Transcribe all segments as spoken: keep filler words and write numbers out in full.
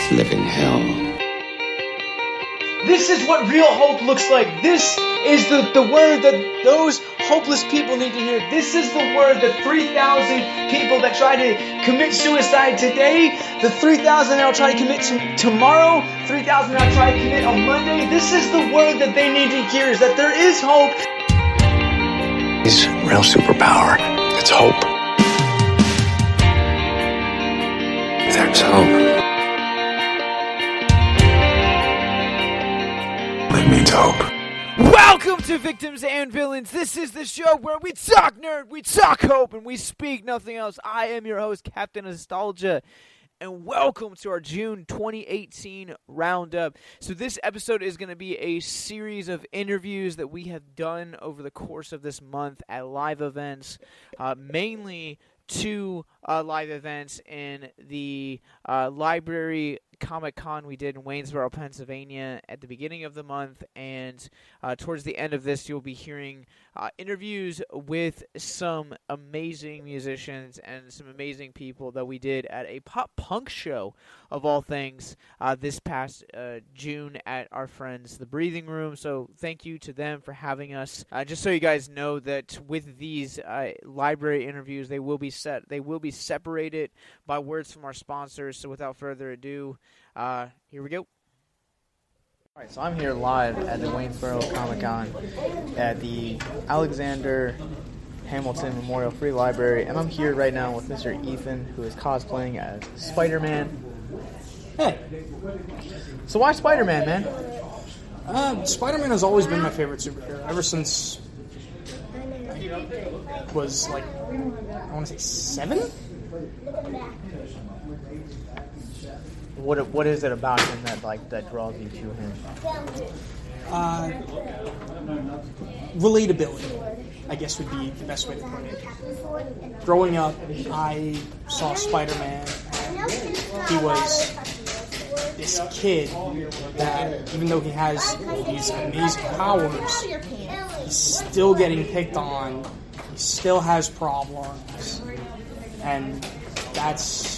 living hell. This is what real hope looks like. This is the, the word that those hopeless people need to hear. This is the word that three thousand people that try to commit suicide today, the three thousand that will try to commit t- tomorrow, three thousand that will try to commit on Monday, this is the word that they need to hear, is that there is hope. His real superpower, it's hope. There's hope. It means hope. Welcome to Victims and Villains. This is the show where we talk nerd, we talk hope, and we speak nothing else. I am your host, Captain Nostalgia, and welcome to our June twenty eighteen roundup. So this episode is going to be a series of interviews that we have done over the course of this month at live events, uh, mainly two uh, live events in the uh, library Comic-Con we did in Waynesboro, Pennsylvania at the beginning of the month, and uh, towards the end of this you'll be hearing uh, interviews with some amazing musicians and some amazing people that we did at a pop-punk show, of all things, uh, this past uh, June at our friends The Breathing Room. So thank you to them for having us. Uh, just so you guys know that with these uh, library interviews, they will be set, they will be separated by words from our sponsors. So without further ado, Uh, here we go. Alright, so I'm here live at the Waynesboro Comic-Con at the Alexander Hamilton Memorial Free Library, and I'm here right now with Mister Ethan, who is cosplaying as Spider-Man. Hey. So why Spider-Man, man? Uh, Spider-Man has always been my favorite superhero, ever since I was, like, I want to say seven? What what is it about him that like that draws you to him? Uh, relatability, I guess would be the best way to put it. Growing up, I saw Spider-Man. He was this kid that, even though he has these amazing powers, he's still getting picked on. He still has problems, and that's.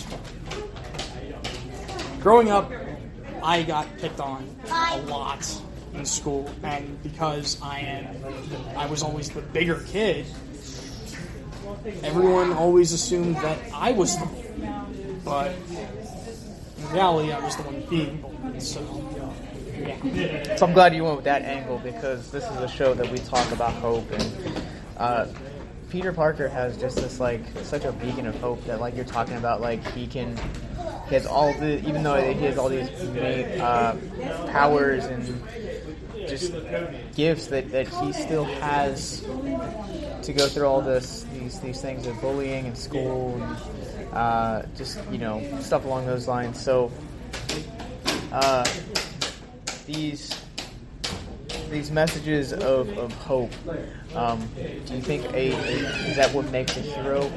Growing up, I got picked on a lot in school, and because I am, I was always the bigger kid, everyone always assumed that I was the bully, but in reality, I was the one being bullied, so, yeah. So I'm glad you went with that angle, because this is a show that we talk about hope, and uh, Peter Parker has just this, like, such a beacon of hope that, like, you're talking about, like, he can... He has all the, even though he has all these uh, powers and just gifts, that, that he still has to go through all this, these these things of bullying in school, and uh, just, you know, stuff along those lines. So uh, these these messages of, of hope, um, do you think a, a is that what makes a hero?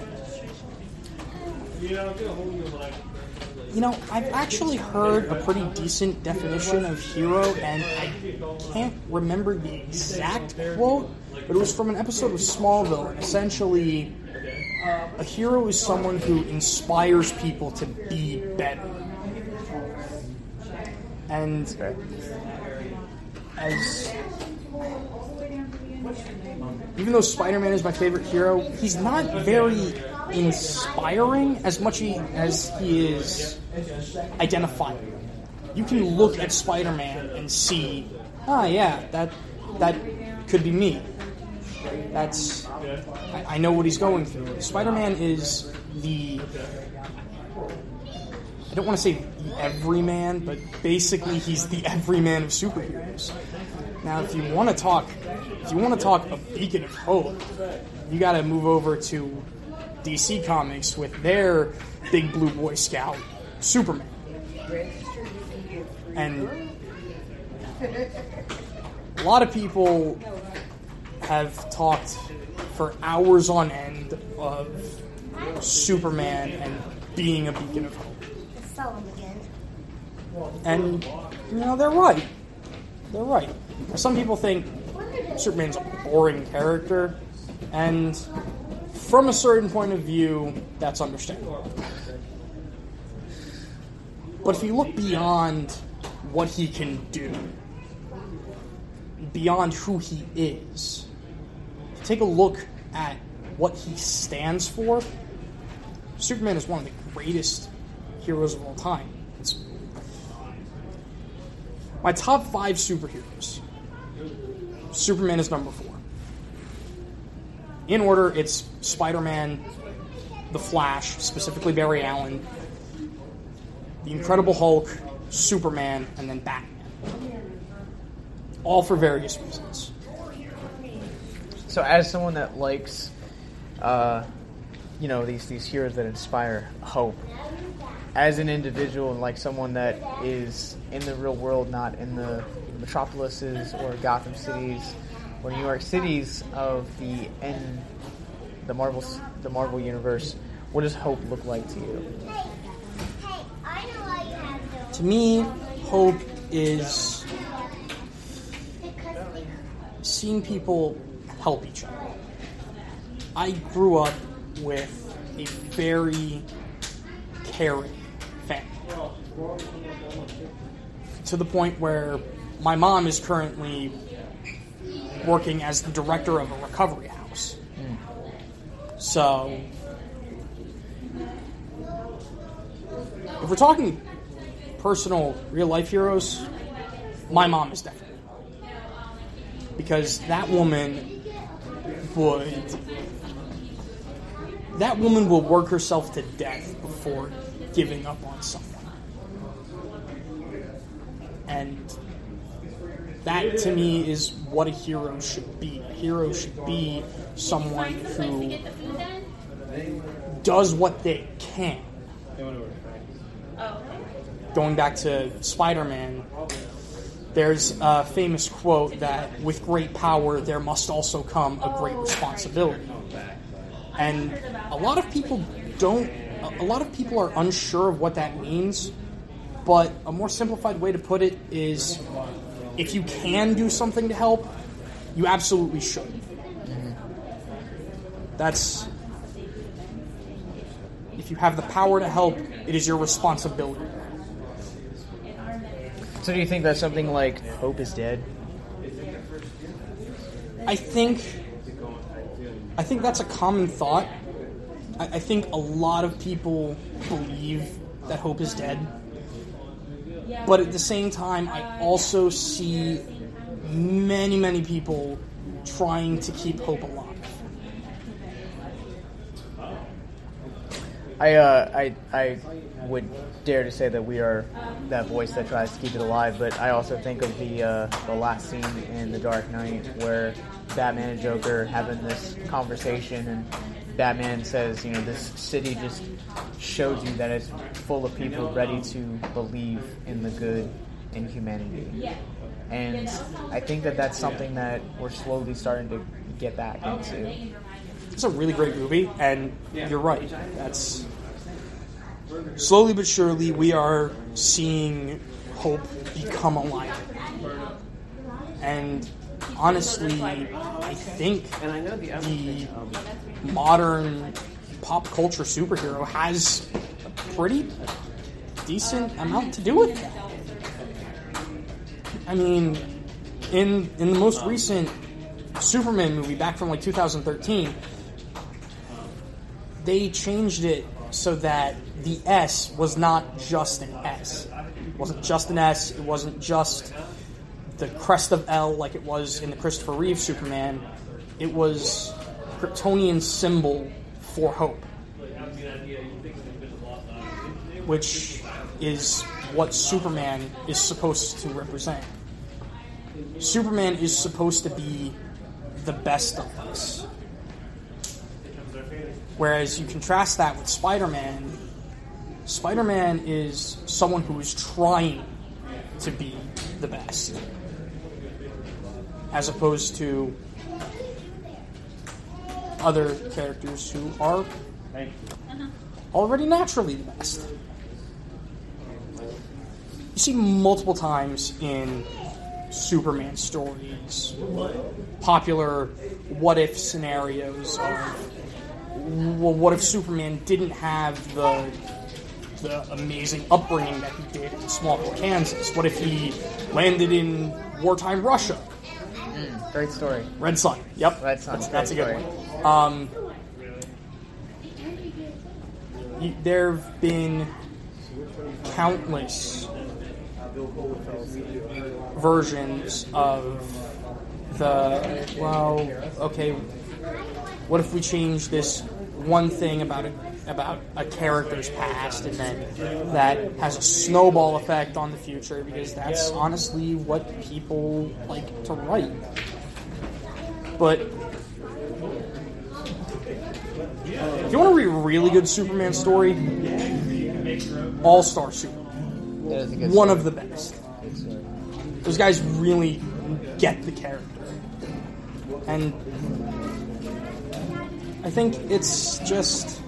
You know, I've actually heard a pretty decent definition of hero, and I can't remember the exact quote, but it was from an episode of Smallville. And essentially, a hero is someone who inspires people to be better. And as... Even though Spider-Man is my favorite hero, he's not very inspiring as much as he is identifiable. You can look at Spider-Man and see, ah, yeah, that that could be me. That's I, I know what he's going through. Spider-Man is the I don't want to say the everyman, but basically he's the everyman of superheroes. Now, if you want to talk, if you want to talk a beacon of hope, you got to move over to D C Comics with their big blue boy scout, Superman. And a lot of people have talked for hours on end of Superman and being a beacon of hope. And, you know, they're right. They're right. Some people think Superman's a boring character, and from a certain point of view, that's understandable. But if you look beyond what he can do, beyond who he is, take a look at what he stands for, Superman is one of the greatest heroes of all time. It's my top five superheroes. Superman is number four. In order, it's Spider-Man, The Flash, specifically Barry Allen, The Incredible Hulk, Superman, and then Batman. All for various reasons. So, as someone that likes, uh, you know, these these heroes that inspire hope, as an individual and like someone that is in the real world, not in the metropolises or Gotham cities or New York cities of the N, the Marvel the Marvel universe, what does hope look like to you? To me, hope is seeing people help each other. I grew up with a very caring family, to the point where my mom is currently working as the director of a recovery house. Mm. So, if we're talking personal, real-life heroes, my mom is definitely. Because that woman would... That woman will work herself to death before giving up on someone. And that, to me, is what a hero should be. A hero should be someone who does what they can. Going back to Spider-Man, there's a famous quote that with great power there must also come a great responsibility. And a lot of people don't, a lot of people are unsure of what that means, but a more simplified way to put it is if you can do something to help, you absolutely should. That's, if you have the power to help, it is your responsibility. So do you think that something like hope is dead? I think I think that's a common thought. I, I think a lot of people believe that hope is dead. But at the same time, I also see many, many people trying to keep hope alive. I, uh, I, I would dare to say that we are that voice that tries to keep it alive, but I also think of the uh, the last scene in The Dark Knight where Batman and Joker having this conversation, and Batman says, you know, this city just shows you that it's full of people ready to believe in the good in humanity. And I think that that's something that we're slowly starting to get back into. It's a really great movie, and you're right. That's slowly but surely we are seeing hope become alive. And honestly, I think the modern pop culture superhero has a pretty decent amount to do with that. I mean, in in the most recent Superman movie back from like two thousand thirteen, they changed it so that the S was not just an S. It wasn't just an S. It wasn't just the crest of L like it was in the Christopher Reeve Superman. It was a Kryptonian symbol for hope, which is what Superman is supposed to represent. Superman is supposed to be the best of us. Whereas you contrast that with Spider-Man, Spider-Man is someone who is trying to be the best, as opposed to other characters who are already naturally the best. You see multiple times in Superman stories popular what-if scenarios of, well, what if Superman didn't have the the amazing upbringing that he did in Smallville, Kansas? What if he landed in wartime Russia? Mm, great story. Red Sun. Yep. Red Sun. That's, that's a good story. one. Um, y- there have been countless versions of the, well, okay, what if we change this one thing about a, about a character's past, and then that has a snowball effect on the future, because that's honestly what people like to write. But if you want to read a really good Superman story, All-Star Superman. That is a good One story. of the best. Those guys really get the character. And I think it's just...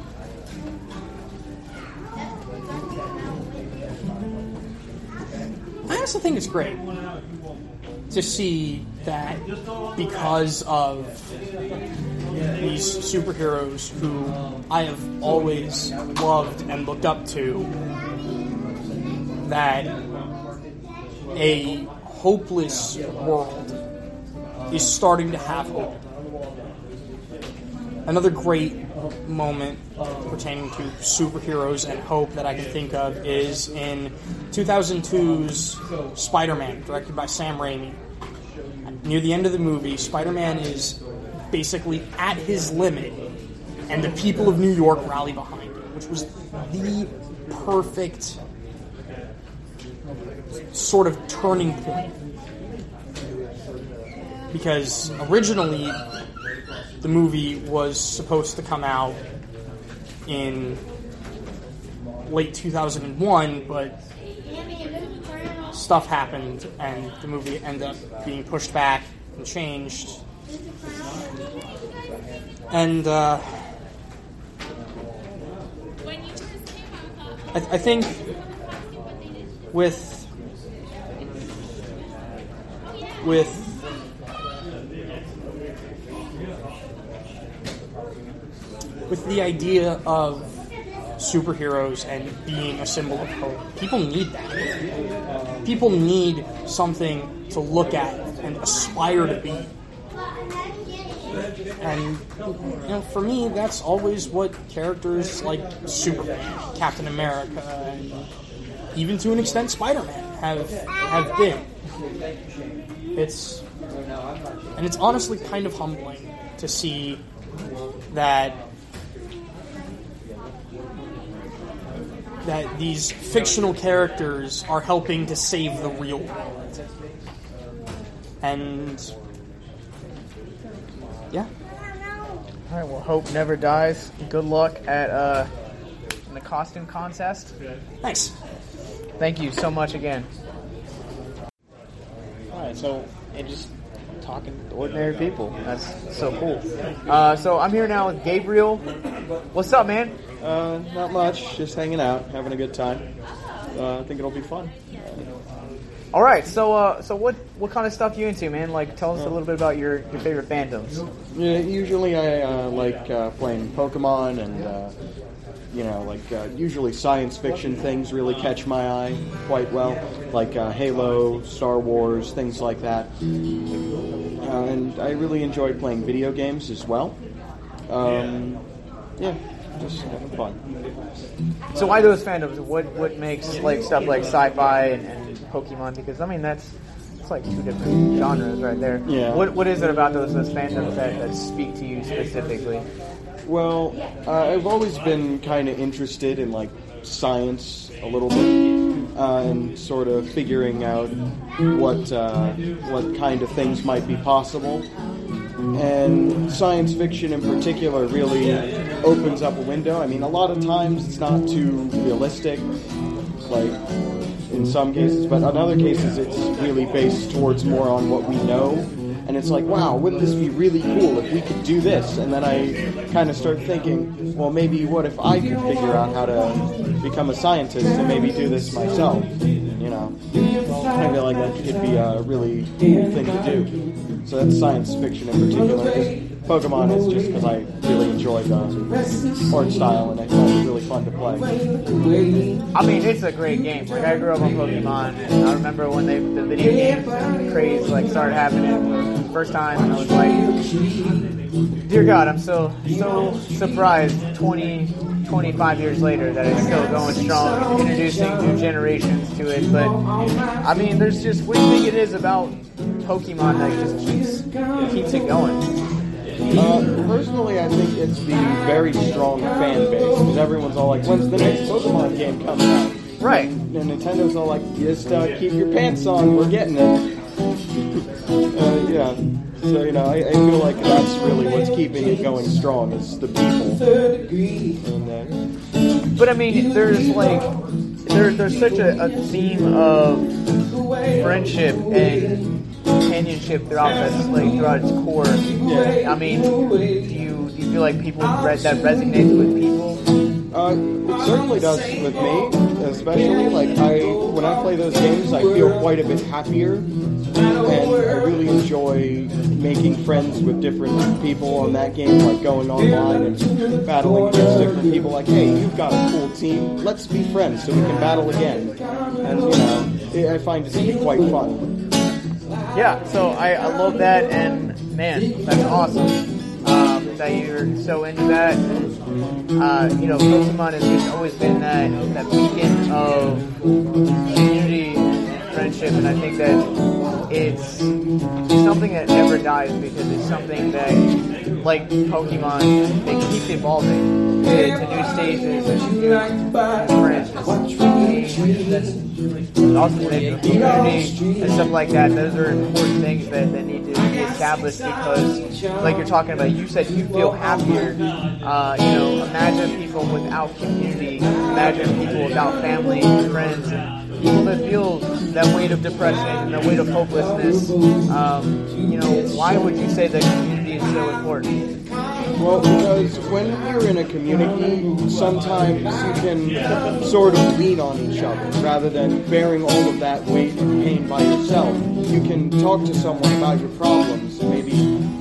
I also think it's great to see that because of these superheroes who I have always loved and looked up to, that a hopeless world is starting to have hope. Another great moment pertaining to superheroes and hope that I can think of is in two thousand two's Spider-Man, directed by Sam Raimi. Near the end of the movie, Spider-Man is basically at his limit, and the people of New York rally behind him, which was the perfect sort of turning point. Because originally, the movie was supposed to come out in late two thousand one, but stuff happened and the movie ended up being pushed back and changed. And uh, I, I think with with with the idea of superheroes and being a symbol of hope, people need that. People need something to look at and aspire to be. And, you know, for me, that's always what characters like Superman, Captain America, and even to an extent Spider-Man have have been. It's and it's honestly kind of humbling to see that that these fictional characters are helping to save the real world. And yeah. All right. Well, hope never dies. Good luck at uh, in the costume contest. Thanks. Thank you so much again. All right, so and just talking to ordinary people. That's so cool. Uh, so I'm here now with Gabriel. What's up, man? uh, not much, just hanging out, having a good time. Uh, I think it'll be fun. All right. So, uh, so what what kind of stuff you into, man? Like, tell us a little bit about your, your favorite fandoms. Yeah, usually I uh, like uh, playing Pokemon and. Uh, You know, like, uh, usually science fiction things really catch my eye quite well, like uh, Halo, Star Wars, things like that. Uh, and I really enjoy playing video games as well. Um, yeah, just having fun. So why those fandoms? What what makes like stuff like sci-fi and, and Pokemon? Because I mean that's it's like two different genres right there. Yeah. What what is it about those those fandoms that, that speak to you specifically? Well, uh, I've always been kind of interested in, like, science a little bit, uh, and sort of figuring out what uh, what kind of things might be possible. And science fiction in particular really opens up a window. I mean, a lot of times it's not too realistic, like, in some cases, but in other cases it's really based towards more on what we know. And it's like, wow, wouldn't this be really cool if we could do this? And then I kind of start thinking, well, maybe what if I could figure out how to become a scientist and maybe do this myself? You know, I feel like that could be a really cool thing to do. So that's science fiction in particular. Pokemon is just because I really enjoy enjoy the art style, and I thought it was really fun to play. I mean, it's a great game. Like, I grew up on Pokemon, and I remember when they the video game craze like started happening for the first time, and I was like, dear God, I'm so so surprised twenty, twenty-five years later that it's still going strong, introducing new generations to it. But I mean, there's just, what do you think it is about Pokemon that just keeps keeps it going? Uh, personally, I think it's the very strong fan base, because everyone's all like, when's the next Pokemon game coming out? Right. And Nintendo's all like, just uh, keep your pants on, we're getting it. uh, yeah. So, you know, I, I feel like that's really what's keeping it going strong, is the people. And, uh, but I mean, there's like, there, there's such a, a theme of friendship and companionship throughout this, like throughout its core. Yeah. I mean, do you do you feel like people read that resonates with people? Uh, it certainly does with me, especially. Like, I when I play those games, I feel quite a bit happier, and I really enjoy making friends with different people on that game, like going online and battling against different people. Like, hey, you've got a cool team, let's be friends so we can battle again. And you know, I find it to be quite fun. Yeah, so I, I love that, and man, that's awesome um, that you're so into that. Uh, you know, Pokemon has just always been that, that beacon of community and friendship, and I think that it's something that never dies, because it's something that, like Pokemon, they keep evolving to, to new stages and new branches. That's also the community and stuff like that. Those are important things that, that need to be established, because, like you're talking about, you said you feel happier. Uh, you know, imagine people without community. Imagine people without family and friends, and people that feel that weight of depression and that weight of hopelessness. Um, you know, why would you say that community is so important? Well, because when you're in a community, sometimes you can sort of lean on each other rather than bearing all of that weight and pain by yourself. You can talk to someone about your problems and maybe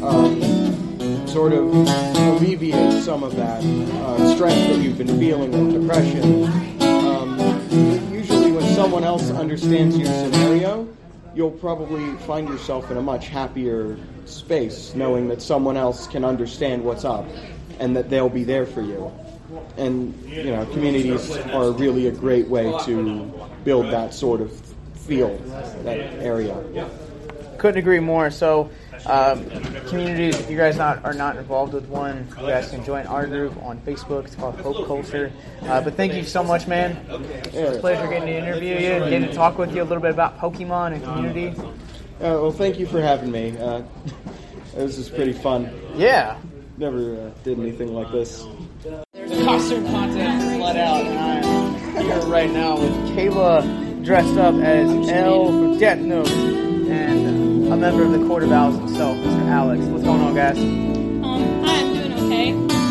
um, sort of alleviate some of that uh, stress that you've been feeling with depression. Um, usually when someone else understands your scenario, you'll probably find yourself in a much happier space, knowing that someone else can understand what's up and that they'll be there for you. And, you know, communities are really a great way to build that sort of feel, that area. Couldn't agree more. So, um, communities, if you guys not, are not involved with one, you guys can join our group on Facebook. It's called Hope Culture. Uh, but thank you so much, man. It's a pleasure getting to interview you and getting to talk with you a little bit about Pokemon and community. Uh, well, thank you for having me. Uh, this is pretty fun. Yeah. Never uh, did anything like this. There's a costume contest let out, and I'm here right now with Kayla dressed up as L from Death Note, and a member of the Court of Owls himself, Mister Alex. What's going on, guys? Um, hi, I'm doing okay.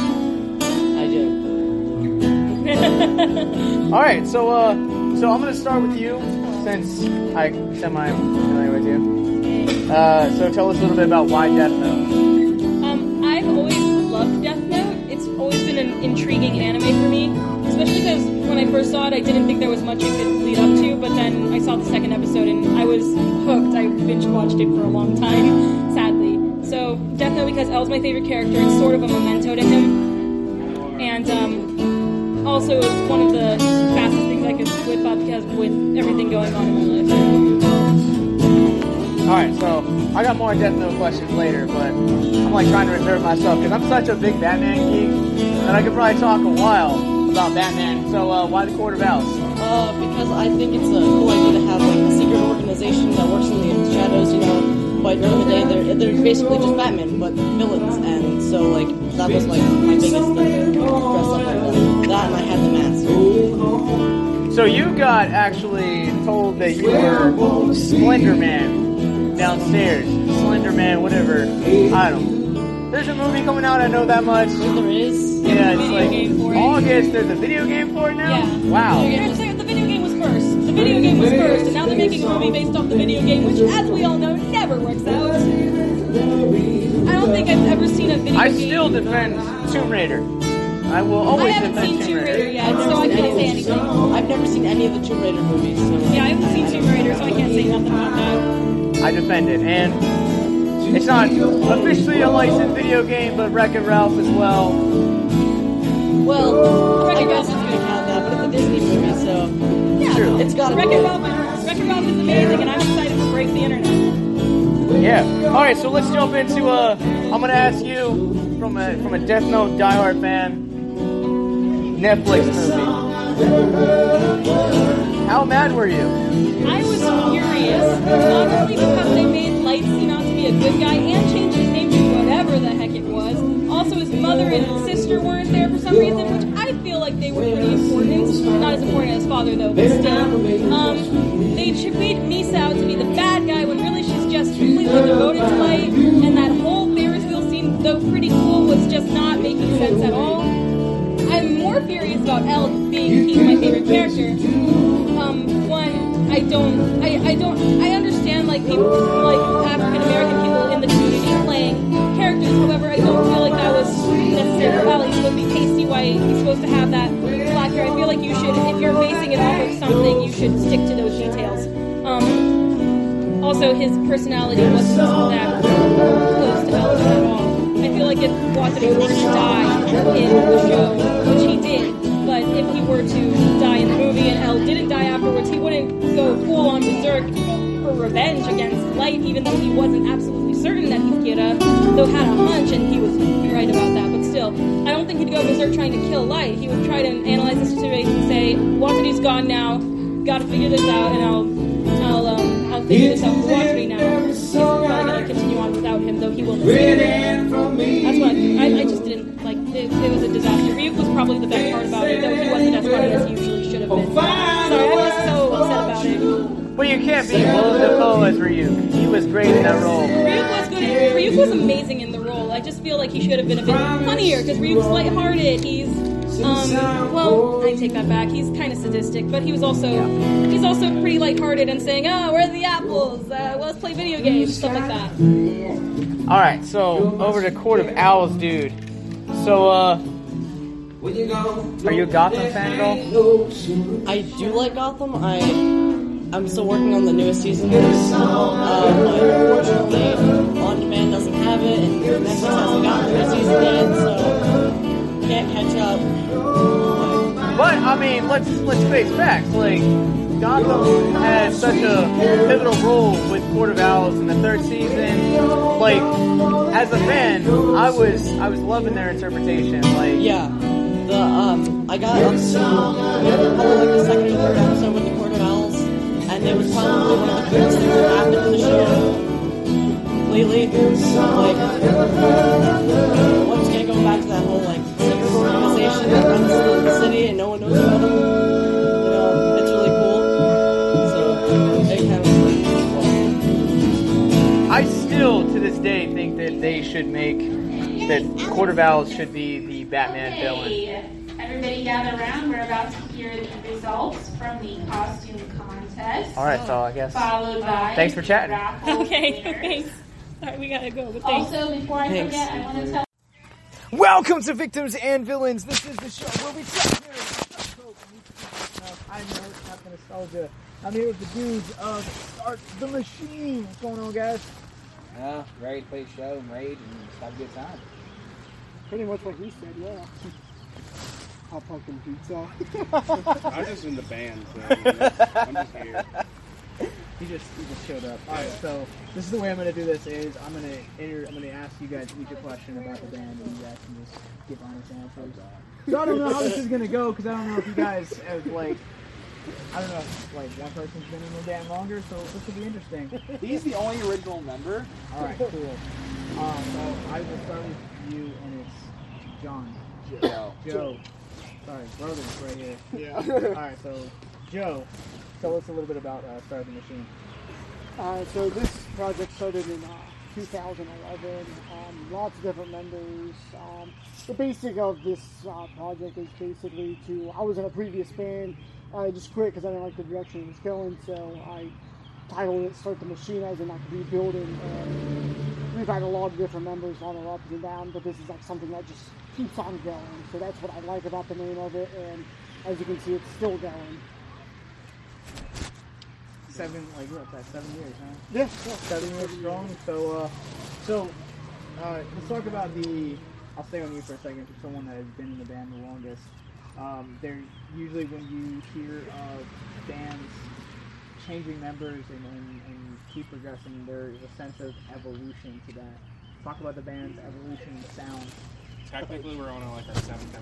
I do. All right, so uh, so I'm gonna start with you, since I semi-familiar with you. Uh, so tell us a little bit about why Death Note. Um, I've always loved Death Note. It's always been an intriguing anime for me, especially because when I first saw it, I didn't think there was much it could lead up to, but then I saw the second episode and I was hooked. I binge-watched it for a long time, sadly. So Death Note, because L's my favorite character, it's sort of a memento to him. And um, also it's one of the fastest things I could whip up, because with everything going on in my life. Alright, so I got more Death Note questions later, but I'm like trying to reserve myself because I'm such a big Batman geek that I could probably talk a while about Batman. So uh, why the Court of Owls? Uh, because I think it's a cool idea to have like a secret organization that works in the shadows, you know. But during the day, they're they're basically just Batman, but villains, and so like that was like my biggest thing to dress up like that. That and I had the mask. So you got actually told that you were Slender Man downstairs. Slender Man, whatever. I don't know. There's a movie coming out, I know that much. There is. Yeah, it's video like game for it. August. There's a video game for it now? Yeah. Wow. The video game was first. The video game was first, and now they're making a movie based off the video game, which, as we all know, never works out. I don't think I've ever seen a video I game. still defend Tomb Raider. I will always I haven't defend seen Tomb Raider yet, so I can't say anything. I've never seen any of the Tomb Raider movies. So, uh, Yeah, I haven't seen Tomb Raider, so I can't say nothing about that. I defend it, and it's not officially a licensed video game, but Wreck-It Ralph as well. Well, I guess it's gonna count that, but it's a Disney movie, so Yeah, True. it's gotta be. Wreck-It Ralph, Wreck-It Ralph is amazing, and I'm excited to break the internet. Yeah. All right, so let's jump into. Uh, I'm gonna ask you from a from a Death Note diehard fan, Netflix movie. How mad were you? I was furious, not only because they made Light seem out to be a good guy and changed his name to whatever the heck it was. Also, his mother and sister weren't there for some reason, which I feel like they were pretty important. Not as important as father, though, but still. Um, they ch- made Misa out to be the bad guy when really she's just completely devoted to Light, and that whole Ferris wheel scene, though pretty cool, was just not making sense at all. I'm more furious about Elle being he's my favorite character. Um, one, I don't, I, I don't, I understand like people, like African American people in the community playing characters. However, I don't feel like that was necessary for Elle. He's supposed to be pasty white. He's supposed to have that black hair. I feel like you should, if you're basing it off of something, you should stick to those details. Um, also, his personality wasn't that close to Elle at all. I feel like if Watanabe were to die in the show, which he did, but if he were to die in the movie and Elle didn't die afterwards, he wouldn't go full on berserk for revenge against Light, even though he wasn't absolutely certain that he could have, though had a hunch, and he was right about that, but still, I don't think he'd go berserk trying to kill Light. He would try to analyze the situation and say, Watanabe's gone now, gotta figure this out, and I'll, I'll, um, I'll figure this out for Watanabe now. He's probably gonna continue on without him, though he will miss him. That's what I, I, I just didn't like. It, it was a disaster. Ryuk was probably the best part about it, though he wasn't as funny as he usually should have been. Sorry, I was so upset about it. Well, you can't beat Willem Dafoe as Ryuk. He was great in that role. Ryuk was good. Ryuk was amazing in the role. I just feel like he should have been a bit funnier because Ryuk's lighthearted. He's um well, I take that back. He's kind of sadistic, but he was also he's also pretty lighthearted and saying, "Oh, where are the apples? Uh, let's play video games," stuff like that. All right, so over to Court of Owls, dude. So, uh, are you a Gotham fan at all? I do like Gotham. I I'm still working on the newest season. Uh, but unfortunately, On Demand doesn't have it, and Netflix hasn't gotten the season yet, so can't catch up. But I mean, let's let's face facts. Like, Gotham had such a pivotal role with Court of Owls in the third season. Like, as a fan, I was I was loving their interpretation. Like, Yeah, the um, I got up to probably like the second or third episode with the Court of Owls, and it was probably one of the coolest things that happened in the show completely. Like, once again, going back to that whole like secret organization that runs the city and no one knows about them. You know, it's really cool. So it kind of like, I still to this day think that they should make that Court of Owls should be the Batman villain. Everybody gather around. We're about to hear the results from the costume contest. All right, so I guess. Followed by Thanks for chatting. raffle Okay, winners. thanks. Alright, we gotta go, but thanks. Also, before I Thanks. forget, I want to tell. Welcome to Victims and Villains. This is the show where we talk I'm your host, Captain Nostalgia. I'm here with the dudes of Start the Machine. What's going on, guys? Yeah, ready to play a show and raid and just have a good time. Pretty much what he said, yeah. Hot pumpkin pizza. I'm just in the band, so I'm just here. He just he just showed up. All right, so this is the way I'm gonna do this. Is I'm gonna enter, I'm gonna ask you guys each a question about the band, and you guys can just give honest answers. So I don't know how this is gonna go because I don't know if you guys have like. I don't know if like one person's been in the band longer, so this will be interesting. He's the only original member. All right, cool. Um, so I will start with you, and it's John. Joe. Joe. Sorry, brothers right here. Yeah. All right, so Joe, tell us a little bit about uh, Start the Machine. Uh, so this project started in uh, two thousand eleven. Um, lots of different members. Um, the basic of this uh, project is basically to. I was in a previous band. I just quit because I didn't like the direction it was going. So I titled it "Start the Machine," as in like rebuilding. And we've had a lot of different members on our ups and downs, but this is like something that just keeps on going. So that's what I like about the name of it, and as you can see, it's still going. Seven, like what's that? Seven years, huh? Yeah, yeah. Seven years strong. So, uh, so uh, let's talk about the. I'll stay on you for a second. For someone that has been in the band the longest, um, there usually when you hear of bands changing members and, and, and keep progressing, there is a sense of evolution to that. Talk about the band's evolution and sound. Technically, we're on a, like our seventh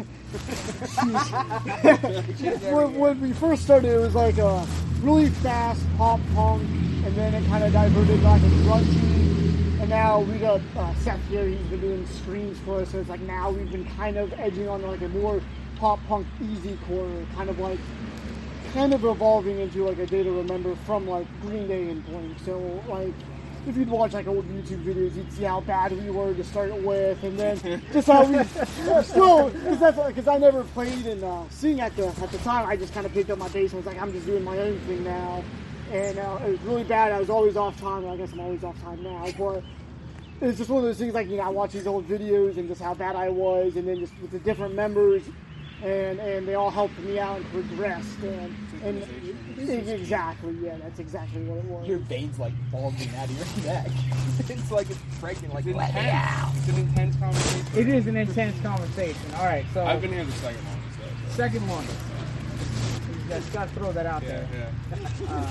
evolution. when, when we first started, it was like a really fast pop punk, and then it kind of diverted like a grungy. And now we got uh, Seth here. He's been doing screams for us. So it's like now we've been kind of edging on like a more pop punk easy core, kind of like kind of evolving into like a Day to Remember from like Green Day and Blink. So like, if you'd watch like old YouTube videos, you'd see how bad we were to start with, and then just how we still, because that's because I never played and uh, sing at the at the time. I just kind of picked up my bass and was like, I'm just doing my own thing now, and uh, it was really bad. I was always off time. Well, I guess I'm always off time now, but it's just one of those things like, you know, I watch these old videos and just how bad I was, and then just with the different members. And and they all helped me out and progressed, and and exactly, yeah, that's exactly what it was. Your veins like bulging out of your neck. It's like it's breaking, like It's let me intense. out. It's an intense conversation. It is an intense conversation. All right, so I've been here the second longest, though. So. second longest. You just got to throw that out Yeah, there. yeah. Uh,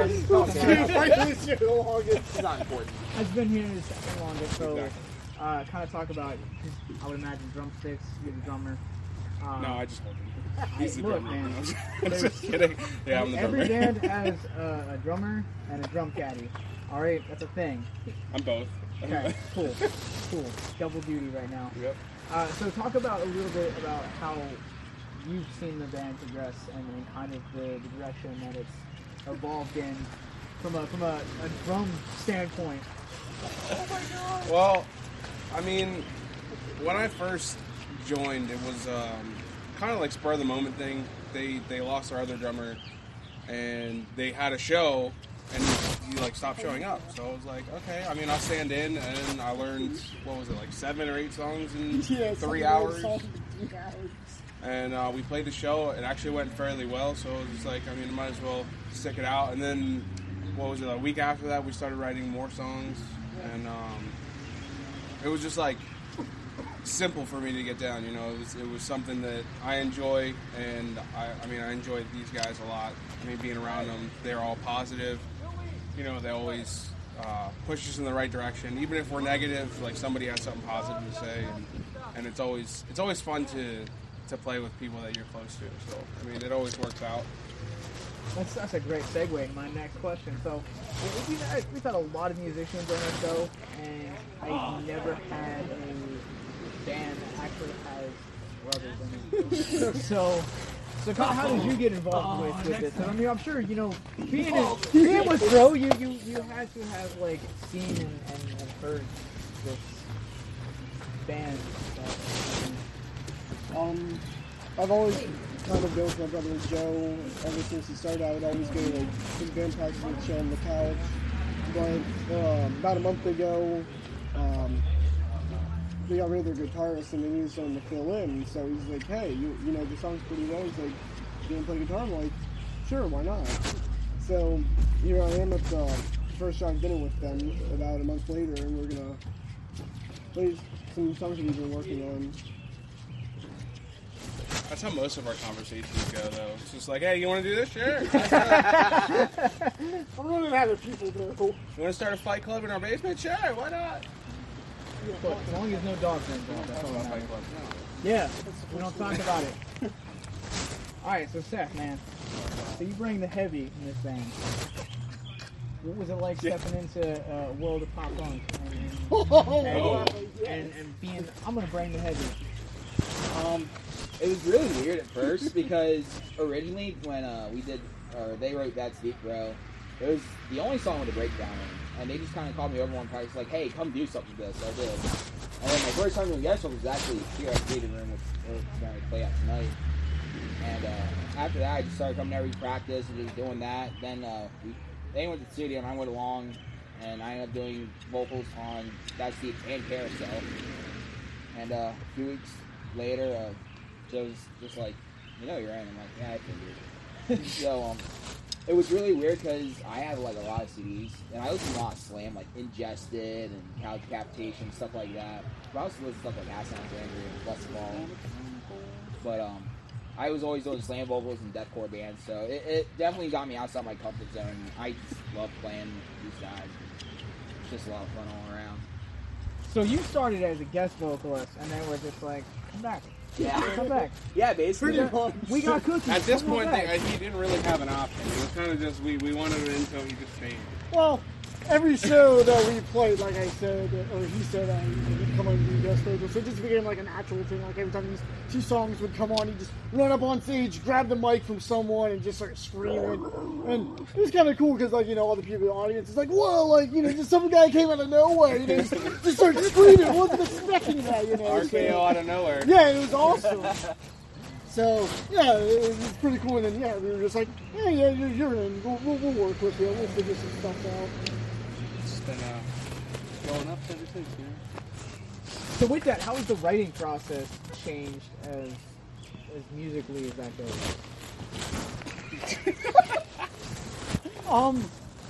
It's not important. I've been here the second longest, so Exactly. uh, kind of talk about. I would imagine drumsticks. You're the drummer. Um, No, I just hold him. I- He's the look, drummer. man, I'm just- there's- just kidding. Yeah, I'm the drummer. Every band has uh, a drummer and a drum caddy. All right, that's a thing. I'm both. Okay, cool, cool. Double duty right now. Yep. Uh, so talk about a little bit about how you've seen the band progress and, and kind of the, the direction that it's evolved in from a from a, a drum standpoint. Oh my god! Well, I mean, when I first joined, it was um, kind of like spur of the moment thing. They they lost their other drummer, and they had a show, and he, he like stopped showing up. So I was like, okay. I mean, I'll stand in, and I learned what was it, like seven or eight songs in Yeah, three hours. And uh, we played the show. It actually went fairly well. So it was just like, I mean, might as well stick it out. And then what was it? A week after that, we started writing more songs, and um, it was just like simple for me to get down. You know, it was it was something that I enjoy, and I, I mean, I enjoy these guys a lot. I mean, being around them, they're all positive. You know, they always uh, push us in the right direction, even if we're negative. Like somebody has something positive to say, and, and it's always it's always fun to to play with people that you're close to. So I mean, it always works out. That's, that's a great segue to my next question. So, we've had, we've had a lot of musicians on our show, and I never had a band that actually has brothers in it. so, so kind of how did you get involved with, with this? I mean, I'm sure, you know, being, in, being with Bro, you, you, you had to have, like, seen and, and, and heard this band. That, Um, I've always kind of built my brother Joe. Ever since he started, I would always go to like big band practice and chill on the couch. But uh, about a month ago, um, they got rid of their guitarist and they needed someone to fill in. So he's like, "Hey, you you know the song's pretty well." He's like, "You want to play guitar?" I'm like, "Sure, why not?" So here I am at the first shot dinner with them about a month later, and we're gonna play some songs that we've been working on. That's how most of our conversations go, though. It's just like, hey, you want to do this? Sure. I'm running out of people, though. You want to start a fight club in our basement? Sure, why not? Look, as long as no dogs are involved, that's all that matters. Yeah, we don't talk about it. Alright, so Seth, man. So you bring the heavy in this band. What was it like stepping into a uh, world of pop punk and, and, and, and, and being, I'm going to bring the heavy? Um, it was really weird at first because originally when uh, we did, or they wrote That's Deep Bro, it was the only song with a breakdown in, and they just kind of called me over one practice like, hey, come do something with this. So I did. And then my first time doing guest was actually here at the Theater Room, which we're going to play at tonight. And uh, after that, I just started coming every practice and just doing that. Then uh, we, they went to the studio and I went along, and I ended up doing vocals on That's Deep and Carousel. And uh, a few weeks later, uh, Joe's just like, you know you're in. I'm like, yeah, I figured. So um, it was really weird because I have like a lot of C Ds, and I listen to a lot of Slam, like Ingested and Cow Decapitation, stuff like that. But I also listen to stuff like Ass Sounds Angry and Bless of All. But um, I was always doing Slam vocals and deathcore bands, so it, it definitely got me outside my comfort zone. I just love playing these guys. It's just a lot of fun all around. So you started as a guest vocalist, and then we're just like, come back. Yeah. Come back. Yeah, basically. We got cookies. At this Come on point, back. they, he didn't really have an option. It was kind of just, we, we wanted it until he just stayed. Well, every show that we played, like I said, or he said, uh, he'd come on and do guest vocals. So it just became like a natural thing. Like every time these two songs would come on, he'd just run up on stage, grab the mic from someone, and just start screaming. And it was kind of cool because, like, you know, other people in the audience is like, whoa, like, you know, just some guy came out of nowhere, you know, just, just started screaming. Wasn't expecting that, you know. R K O so, out of nowhere. Yeah, it was awesome. So, yeah, it was pretty cool. And then, yeah, we were just like, yeah, yeah, you're, you're in. We'll, we'll, we'll work with you. We'll figure some stuff out. It's been uh, going up ever since, you know? So with that, how has the writing process changed as as musically as that goes? um,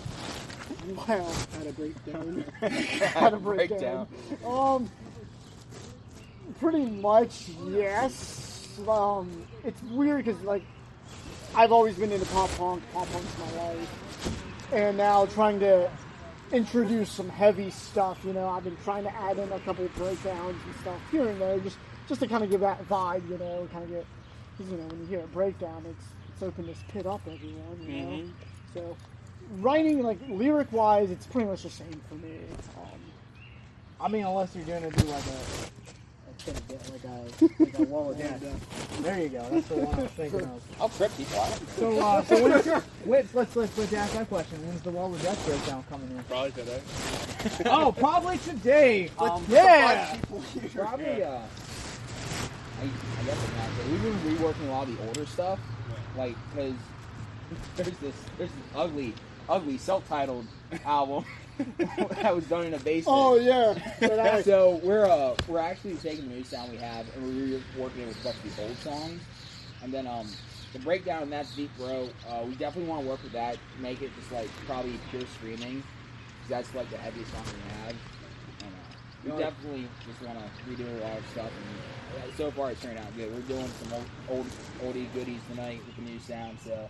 wow, had a breakdown. had a breakdown. Um, pretty much, yes. Um, it's weird because, like, I've always been into pop punk. Pop punk's my life. And now trying to introduce some heavy stuff, you know, I've been trying to add in a couple of breakdowns and stuff here and there, just just to kind of give that vibe, you know, kind of get, because, you know, when you hear a breakdown, it's it's open this pit up everyone, you know. Mm-hmm. So, writing, like, lyric-wise, it's pretty much the same for me. Um, I mean, unless you're going to do like a, a like a, like a wall of death. There you go. That's the one I was thinking of. I'll trip people. I don't So, uh, so when's, let's, let's, let's, let's ask that question. When's the wall of death breakdown coming in? Probably today. Oh, probably today. Um, yeah. Probably, uh, I, I guess it's not, but we've been reworking a lot of the older stuff, like, because there's this, there's this ugly, ugly self-titled album that was done in a basement. oh, yeah. But I, So we're uh we're actually taking the new sound we have and we're reworking it with a bunch of these old songs, and then um the breakdown in That's Deep Bro, uh, we definitely want to work with that to make it just like probably pure screaming, because that's like the heaviest song we have. And, uh, we definitely just want to redo a lot of stuff, and uh, so far it's turned out good. We're doing some old, old oldie goodies tonight with the new sound, so.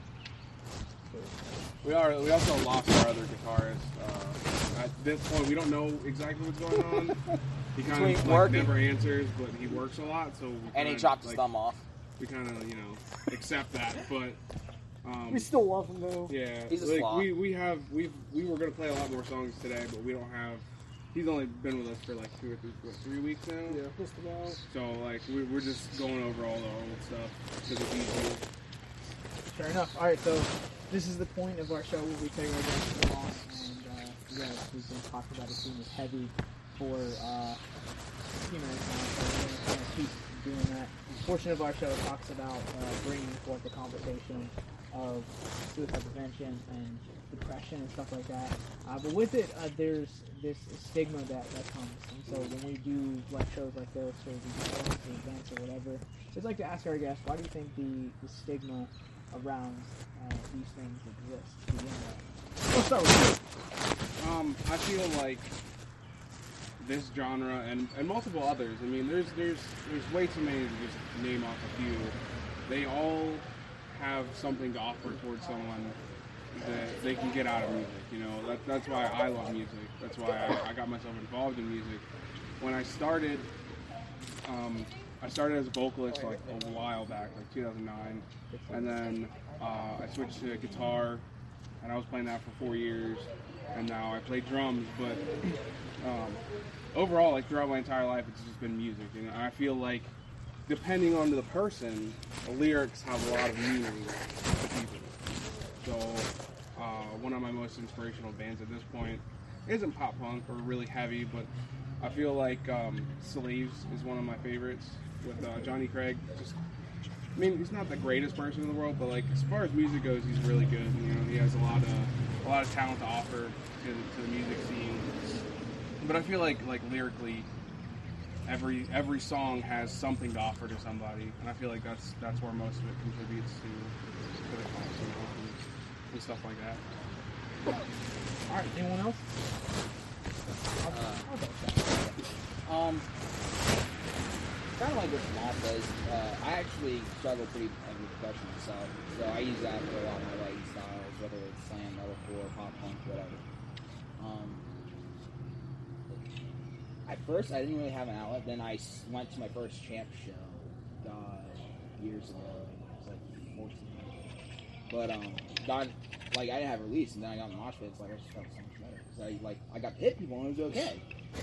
We are. We also lost our other guitarist. Uh, at this point, we don't know exactly what's going on. He kind Between of like, working. never answers, but he works a lot, so we And he kinda, chopped his like, thumb off. We kind of, you know, accept that. But um, we still love him, though. yeah, He's a like slob. we we have we we were gonna play a lot more songs today, but we don't have. He's only been with us for like two or three, what, three weeks now. Yeah, just about. So like we, we're just going over all the old stuff because it's easier. Fair enough. All right, so this is the point of our show where we take our guests to the loss, and uh, yeah, we've been talking about it being heavy for uh, you know, so we're gonna kind of keep doing that. Portion of our show talks about uh, bringing forth the conversation of suicide prevention and depression and stuff like that. Uh, but with it, uh, there's this stigma that, that comes. And so when we do like shows like this, or we do events or whatever, I'd like to ask our guests, why do you think the, the stigma around uh, these things exist to begin with? Let's start with you. Um, I feel like this genre and, and multiple others. I mean, there's there's there's way too many to just name off a few. They all have something to offer towards someone that they can get out of music. You know, that, that's why I love music. That's why I, I got myself involved in music. When I started, um, I started as a vocalist like a while back, like two thousand nine, and then uh, I switched to guitar, and I was playing that for four years, and now I play drums. But um, overall, like throughout my entire life, it's just been music, and I feel like, depending on the person, the lyrics have a lot of meaning to people. So, uh, one of my most inspirational bands at this point isn't pop punk or really heavy, but I feel like um, Slaves is one of my favorites with uh, Johnny Craig. Just I mean, he's not the greatest person in the world, but like as far as music goes, he's really good. You know, he has a lot of a lot of talent to offer to, to the music scene. But I feel like like lyrically, every every song has something to offer to somebody, and I feel like that's that's where most of it contributes to, to the cause, you know, and, and stuff like that. All right, anyone else? Uh, um, kind of like what Jamal says, uh, I actually struggle pretty heavy with percussion myself, so I use that for a lot of my writing styles, whether it's slam, metalcore, pop punk, whatever. Um, at first, I didn't really have an outlet. Then I went to my first Champ show, God, years ago. It was like fourteen. But um, God, like I didn't have a release, and then I got in the mosh pit. It's like I just felt so much better. So I, like I got to hit people, and it was okay.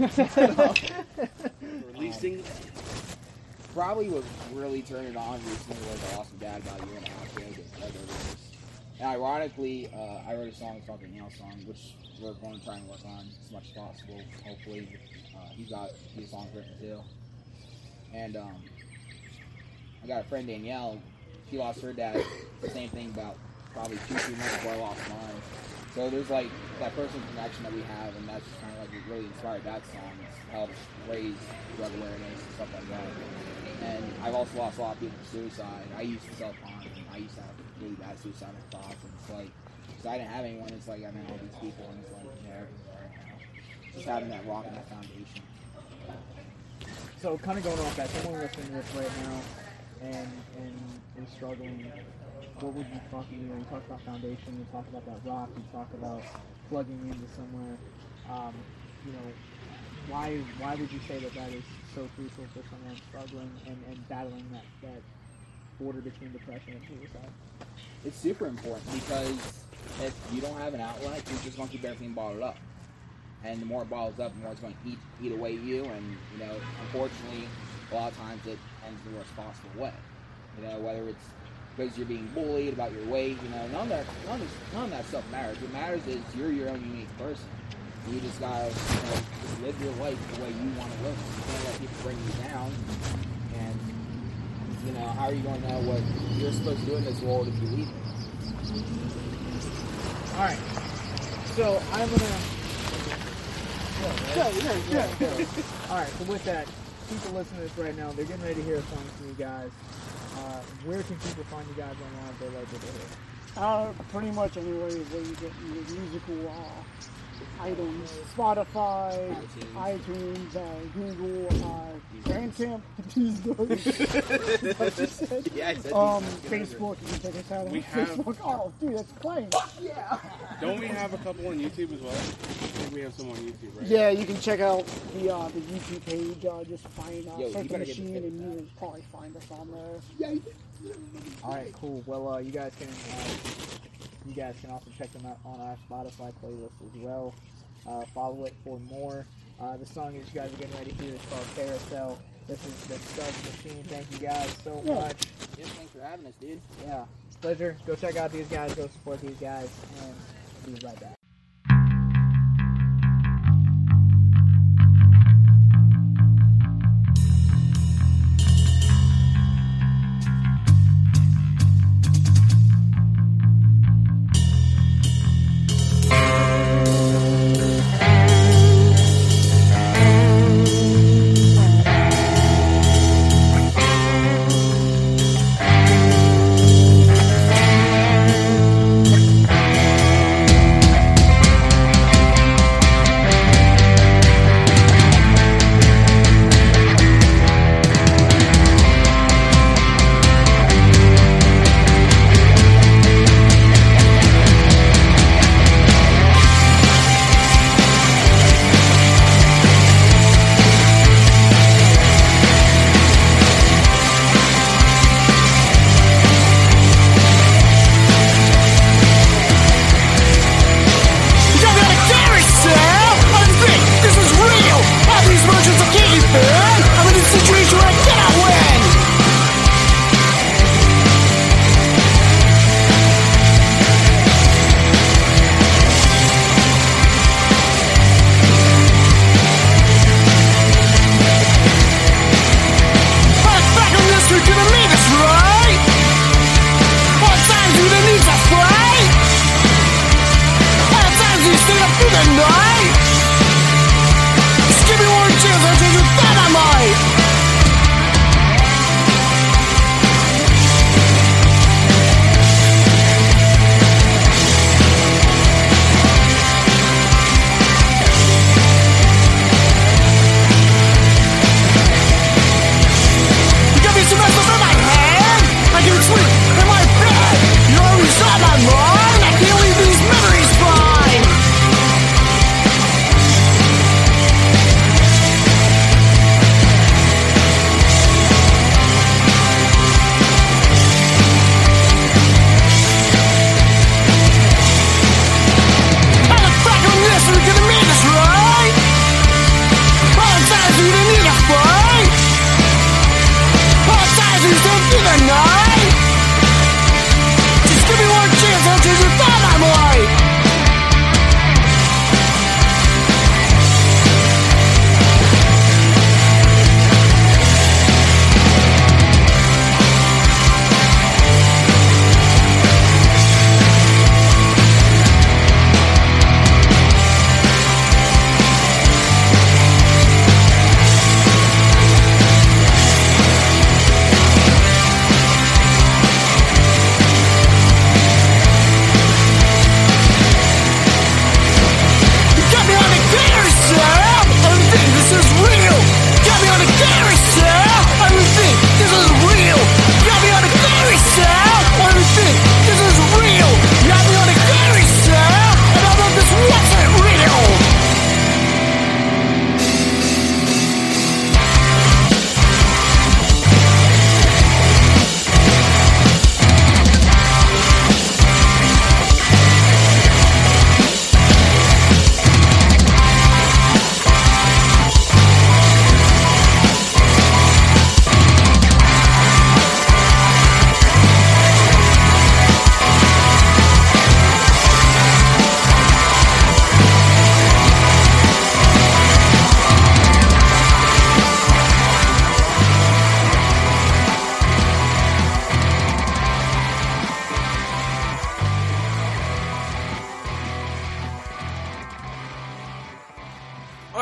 Releasing. Um, probably what really turned it on recently was I lost my dad about a year and a half ago. Like and ironically, uh, I wrote a song, Fucking Nail Song, which we're going to try and work on as much as possible. Hopefully, uh, he got his song written too. And um, I got a friend, Danielle. She lost her dad. The same thing about probably two, three months before I lost mine. So there's like that personal connection that we have, and that's kind of like what really inspired that song. It's helped raise drug awareness and stuff like that. And I've also lost a lot of people to suicide. I used to self-harm, and I used to have really bad suicidal thoughts, and it's like, because I didn't have anyone, it's like I met all these people, and it's like, yeah, everything's right now. Just having that rock and that foundation. So, kind of going off that, someone listening to this right now and and is struggling, what would you talk about? You know, you talk about foundation, you talk about that rock, you talk about plugging into somewhere. Um, you know, why why would you say that that is so crucial for someone struggling and, and battling that, that border between depression and suicide? It's super important because if you don't have an outlet, you're just going to keep everything bottled up. And the more it bottles up, the more it's going to eat eat away you. And, you know, unfortunately, a lot of times it ends the worst possible way. You know, whether it's because you're being bullied about your weight, you know, none of that, none of, none of that stuff matters. What matters is you're your own unique person. You just gotta, you know, just live your life the way you want to live. You can't let people bring you down. And, you know, how are you going to know what you're supposed to do in this world if you leave it? All right. So I'm gonna. Yeah, yeah, yeah, yeah. All right. So with that, people listening to this right now, they're getting ready to hear a song from you guys. Uh, where can people find you guys online if they like what they hear? Uh, pretty much anywhere where you get your musical uh, items. Spotify, iTunes, iTunes uh, Google, uh, Bandcamp, these guys. What you said? Yeah, I said um, these Facebook, you can check us out on We have- Facebook. Oh, dude, that's playing. Yeah. Don't we have a couple on YouTube as well? I think we have some on YouTube, right? Yeah, you can check out the uh, the YouTube page. Uh, just find uh, Yo, you Surf the better get Machine, the and you will probably find us on there. Yeah. All right, cool. Well, uh, you guys can uh, you guys can also check them out on our Spotify playlist as well. Uh, follow it for more. Uh, the song that you guys are getting ready to hear is called Carousel. This is the Surf Machine. Thank you guys so Yeah. much. Yeah, thanks for having us, dude. Yeah, pleasure. Go check out these guys. Go support these guys, and we'll be right back. We'll be right back.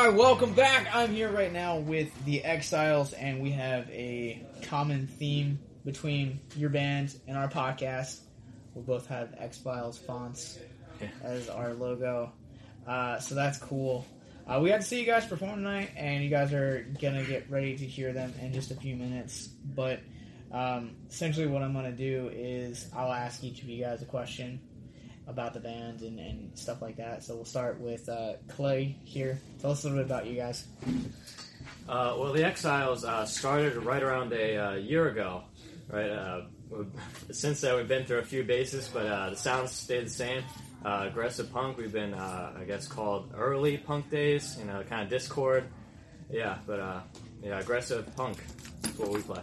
All right, welcome back. I'm here right now with the Exiles, and we have a common theme between your band and our podcast. We both have X-Files fonts as our logo, uh, so that's cool. Uh, we got to see you guys perform tonight, and you guys are going to get ready to hear them in just a few minutes. But um, essentially what I'm going to do is I'll ask each of you guys a question about the band and, and stuff like that. So we'll start with uh, Clay here. Tell us a little bit about you guys. Uh, well, the Exiles uh, started right around a uh, year ago. Right. Uh, since then, we've been through a few bases, but uh, the sounds stayed the same. Uh, aggressive punk. We've been, uh, I guess, called early punk days. You know, kind of Discord. Yeah, but uh, yeah, aggressive punk. That's what we play.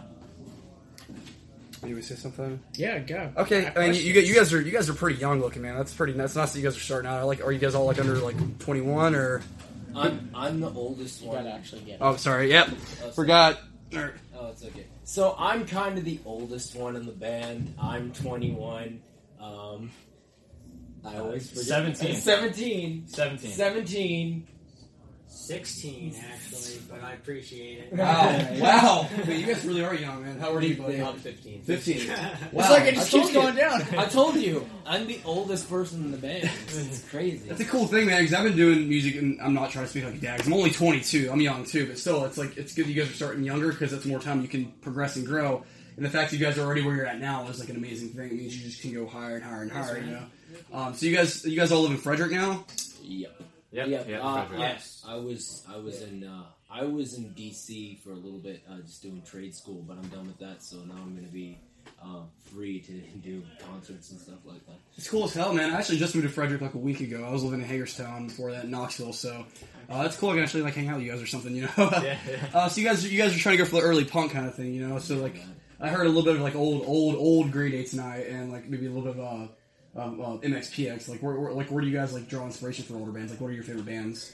Maybe we say something. Yeah, go. Okay, I mean, you, you guys are you guys are pretty young looking, man. That's pretty. That's nice that you guys are starting out. Like, are you guys all like under like twenty-one or? I'm I'm the oldest one. Actually, get Oh, sorry. Yep, Oh, forgot. Oh, it's okay. So I'm kind of the oldest one in the band. I'm twenty-one. Um, I always forget. seventeen. seventeen. seventeen. seventeen. sixteen, actually, but I appreciate it. Wow, wow. But you guys really are young, man. How old are you, buddy? I'm fifteen. fifteen. Wow. It's like it just I keeps told going you. down. I told you, I'm the oldest person in the band. It's, it's crazy. That's a cool thing, man, because I've been doing music, and I'm not trying to speak like a dad, because I'm only twenty-two. I'm young, too, but still, it's like, it's good you guys are starting younger, because that's more time you can progress and grow. And the fact that you guys are already where you're at now is like an amazing thing. It means you just can go higher and higher and higher, you know? Um, so you guys, you guys all live in Frederick now? Yep. Yep. Yep. Yep. Uh, Frederick. yes. I was I was in uh, I was in D C for a little bit, uh, just doing trade school, but I'm done with that. So now I'm going to be uh, free to do concerts and stuff like that. It's cool as hell, man. I actually just moved to Frederick like a week ago. I was living in Hagerstown before that, in Knoxville. So uh, it's cool. I can actually like hang out with you guys or something, you know. Yeah, yeah. Uh, so you guys, you guys are trying to go for the early punk kind of thing, you know. So like, I heard a little bit of like old, old, old Grade A tonight, and like maybe a little bit of uh, um, uh, M X P X. Like, where, where, like, where do you guys like draw inspiration for older bands? Like, what are your favorite bands?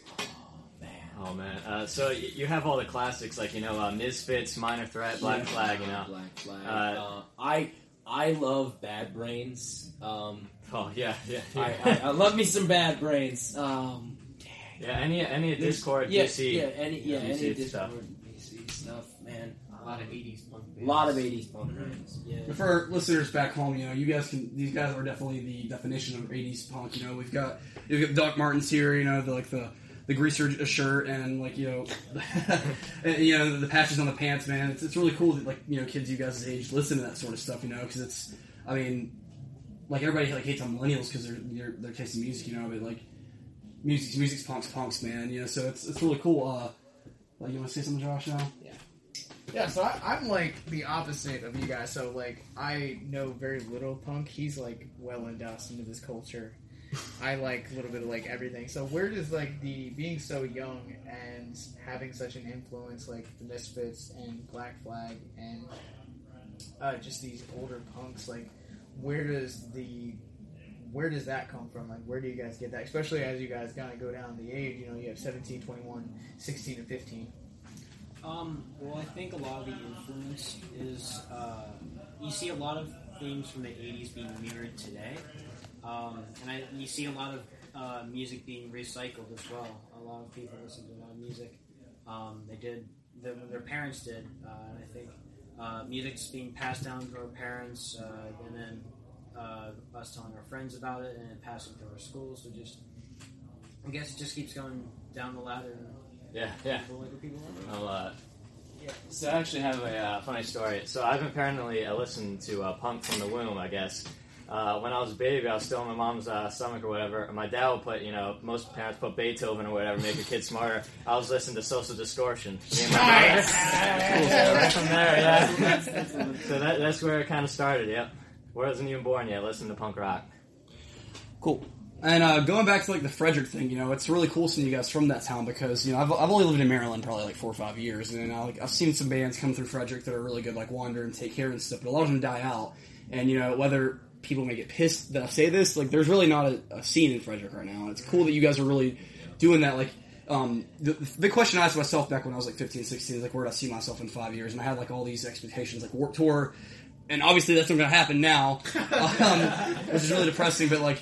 Oh man, uh, so y- you have all the classics like you know uh, Misfits, Minor Threat, Black Yeah. Flag, you know. Black Flag. Uh, Uh, I I love Bad Brains. Um, oh yeah, yeah. yeah. I, I, I love me some Bad Brains. Um, yeah, any any there's- Discord, yeah, D C, yeah, any yeah, D C any stuff. Discord, D C stuff, man. A lot of eighties punk A bands. lot of eighties punk bands. Yeah. But for listeners back home, you know, you guys can. These guys are definitely the definition of eighties punk. You know, we've got you've got Doc Martens here. You know, the like the. the greaser shirt and like you know, and, you know the patches on the pants, man. It's, it's really cool that like you know kids you guys' age listen to that sort of stuff, you know, because it's I mean, like everybody like hates on millennials because they're they're they're tasting music, you know, but like music's music's punks punks, man, you know. So it's it's really cool. Uh, like you want to say something, Josh? Now? Yeah. Yeah, so I, I'm like the opposite of you guys. So like I know very little punk. He's like well endorsed into this culture. I like a little bit of like everything. So where does like the being so young and having such an influence like the Misfits and Black Flag and uh, just these older punks, like where does the where does that come from? Like where do you guys get that? Especially as you guys kind of go down the age, you know, you have seventeen, twenty-one, sixteen, and fifteen. Um, well, I think a lot of the influence is uh, you see a lot of things from the eighties being mirrored today. Um, and I, you see a lot of uh, music being recycled as well. A lot of people listen to a lot of music. Um, they did, the, their parents did, uh, and I think uh, music's being passed down to our parents, uh, and then uh, us telling our friends about it, and then passing to our schools. So just, I guess it just keeps going down the ladder. Yeah, yeah. People like what people like. I'll, uh, yeah. So I actually have a uh, funny story. So I've apparently uh, listened to uh, punk from the womb, I guess. Uh, when I was a baby, I was still in my mom's uh, stomach or whatever, and my dad would put, you know, most parents put Beethoven or whatever, make a kid smarter. I was listening to Social Distortion. Me and my brother. So right from there, yeah. So that, that's where it kind of started, yep. Wasn't even born yet, listening to punk rock. Cool. And uh, going back to like the Frederick thing, you know, it's really cool seeing you guys from that town because you know I've I've only lived in Maryland probably like four or five years, and uh, like I've seen some bands come through Frederick that are really good, like Wander and Take Care and stuff, but a lot of them die out. And you know whether people may get pissed that I say this, like there's really not a, a scene in Frederick right now. And it's cool that you guys are really doing that. Like um, the, the question I asked myself back when I was like fifteen, sixteen is like where do I see myself in five years? And I had like all these expectations, like Warped Tour, and obviously that's not going to happen now, um, which is really depressing. But like.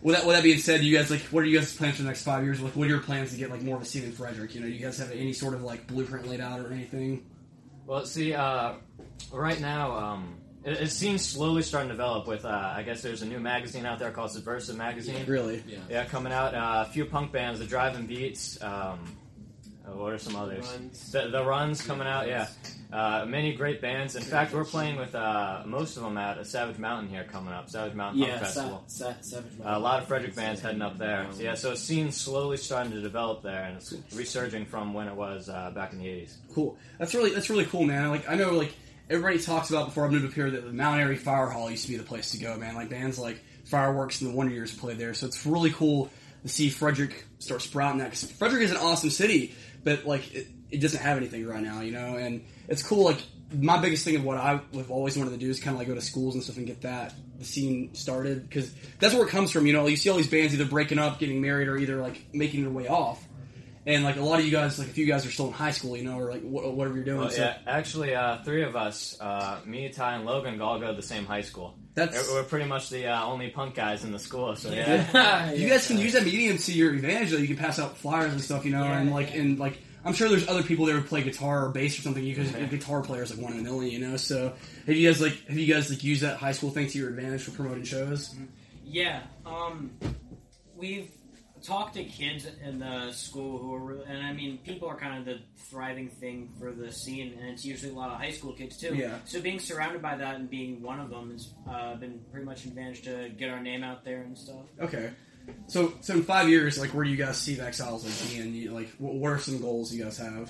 with that, with that being said, you guys like, what are you guys' plans for the next five years? Like, what are your plans to get like more of a scene in Frederick? You know, you guys have any sort of like blueprint laid out or anything? Well, see, uh, right now, um, it, it seems slowly starting to develop with, uh, I guess there's a new magazine out there called Subversive Magazine. Yeah, really? Yeah. Yeah, coming out. Uh, a few punk bands, the Driving Beats, um, uh, what are some others? Runs. The, the Runs coming out, yeah. Uh, many great bands. In fact, we're playing with uh, most of them at a Savage Mountain here coming up. Savage Mountain Yeah, Punk Sa- Festival. Sa- Savage Mountain. Uh, a lot of Frederick bands heading up there. So, yeah, so it's scene's slowly starting to develop there, and it's resurging from when it was uh, back in the eighties. Cool. That's really that's really cool, man. Like I know, like everybody talks about before I moved up here that the Mount Airy Fire Hall used to be the place to go, man. Like bands like Fireworks and the Wonder Years play there, so it's really cool to see Frederick start sprouting that. Because Frederick is an awesome city, but like it, it doesn't have anything right now, you know. And it's cool. Like my biggest thing of what I have always wanted to do is kind of like go to schools and stuff and get that the scene started, because that's where it comes from. You know, you see all these bands either breaking up, getting married, or either like making their way off. And like a lot of you guys, like if you guys are still in high school, you know, or like wh- whatever you're doing. Well, so. yeah, actually, uh, three of us, uh, me, Ty, and Logan, all go to the same high school. That's- We're, we're pretty much the uh, only punk guys in the school. So yeah, Yeah. You guys can use that medium to your advantage, though. You can pass out flyers and stuff, you know, Yeah, and like, and like, I'm sure there's other people there who play guitar or bass or something. You guys, a guitar player is like one in a million, you know. So, have you guys like, have you guys like used that high school thing to your advantage for promoting shows? Yeah, um, we've talked to kids in the school who are, really, and I mean, people are kind of the thriving thing for the scene, and it's usually a lot of high school kids too. Yeah. So being surrounded by that and being one of them has uh, been pretty much an advantage to get our name out there and stuff. Okay. So, so in five years, like, where do you guys see the Exiles like being? You, like, what, what are some goals you guys have?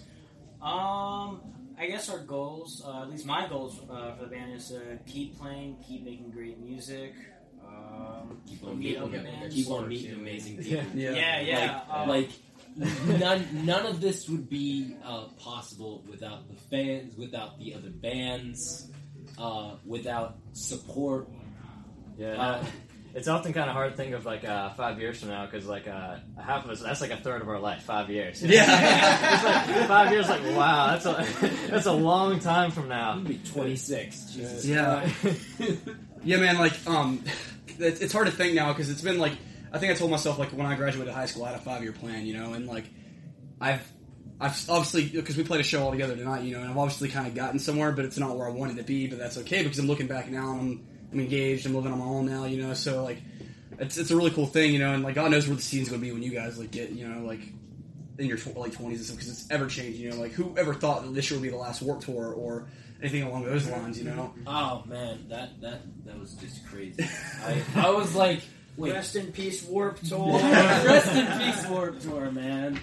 Um, I guess our goals, uh, at least my goals uh, for the band, is to keep playing, keep making great music. Um, Keep on meet meeting, other yeah, bands. keep on meeting amazing people. Yeah, yeah. yeah, Like, um, like none, none of this would be uh, possible without the fans, without the other bands, uh, without support. Yeah, Uh, no, it's often kind of hard to think of like uh, five years from now, because like uh, half of us, that's like a third of our life, five years. You know? Yeah. It's like five years, like wow, that's a that's a long time from now. You'll be twenty-six. Jesus Yeah. Yeah, man, like, um, it's, it's hard to think now, because it's been, like, I think I told myself, like, when I graduated high school, I had a five-year plan, you know, and, like, I've, I've obviously, because we played a show all together tonight, you know, and I've obviously kind of gotten somewhere, but it's not where I wanted to be, but that's okay, because I'm looking back now, and I'm, I'm engaged, I'm living on my own now, you know, so, like, it's it's a really cool thing, you know, and, like, God knows where the scene's going to be when you guys, like, get, you know, like, in your tw- late twenties and stuff, because it's ever-changing, you know, like, who ever thought that this year would be the last Warped Tour, or anything along those lines, you know? Oh man, that that that was just crazy. I I was like, wait, Rest in peace, Warped Tour. rest in peace, Warped Tour, man.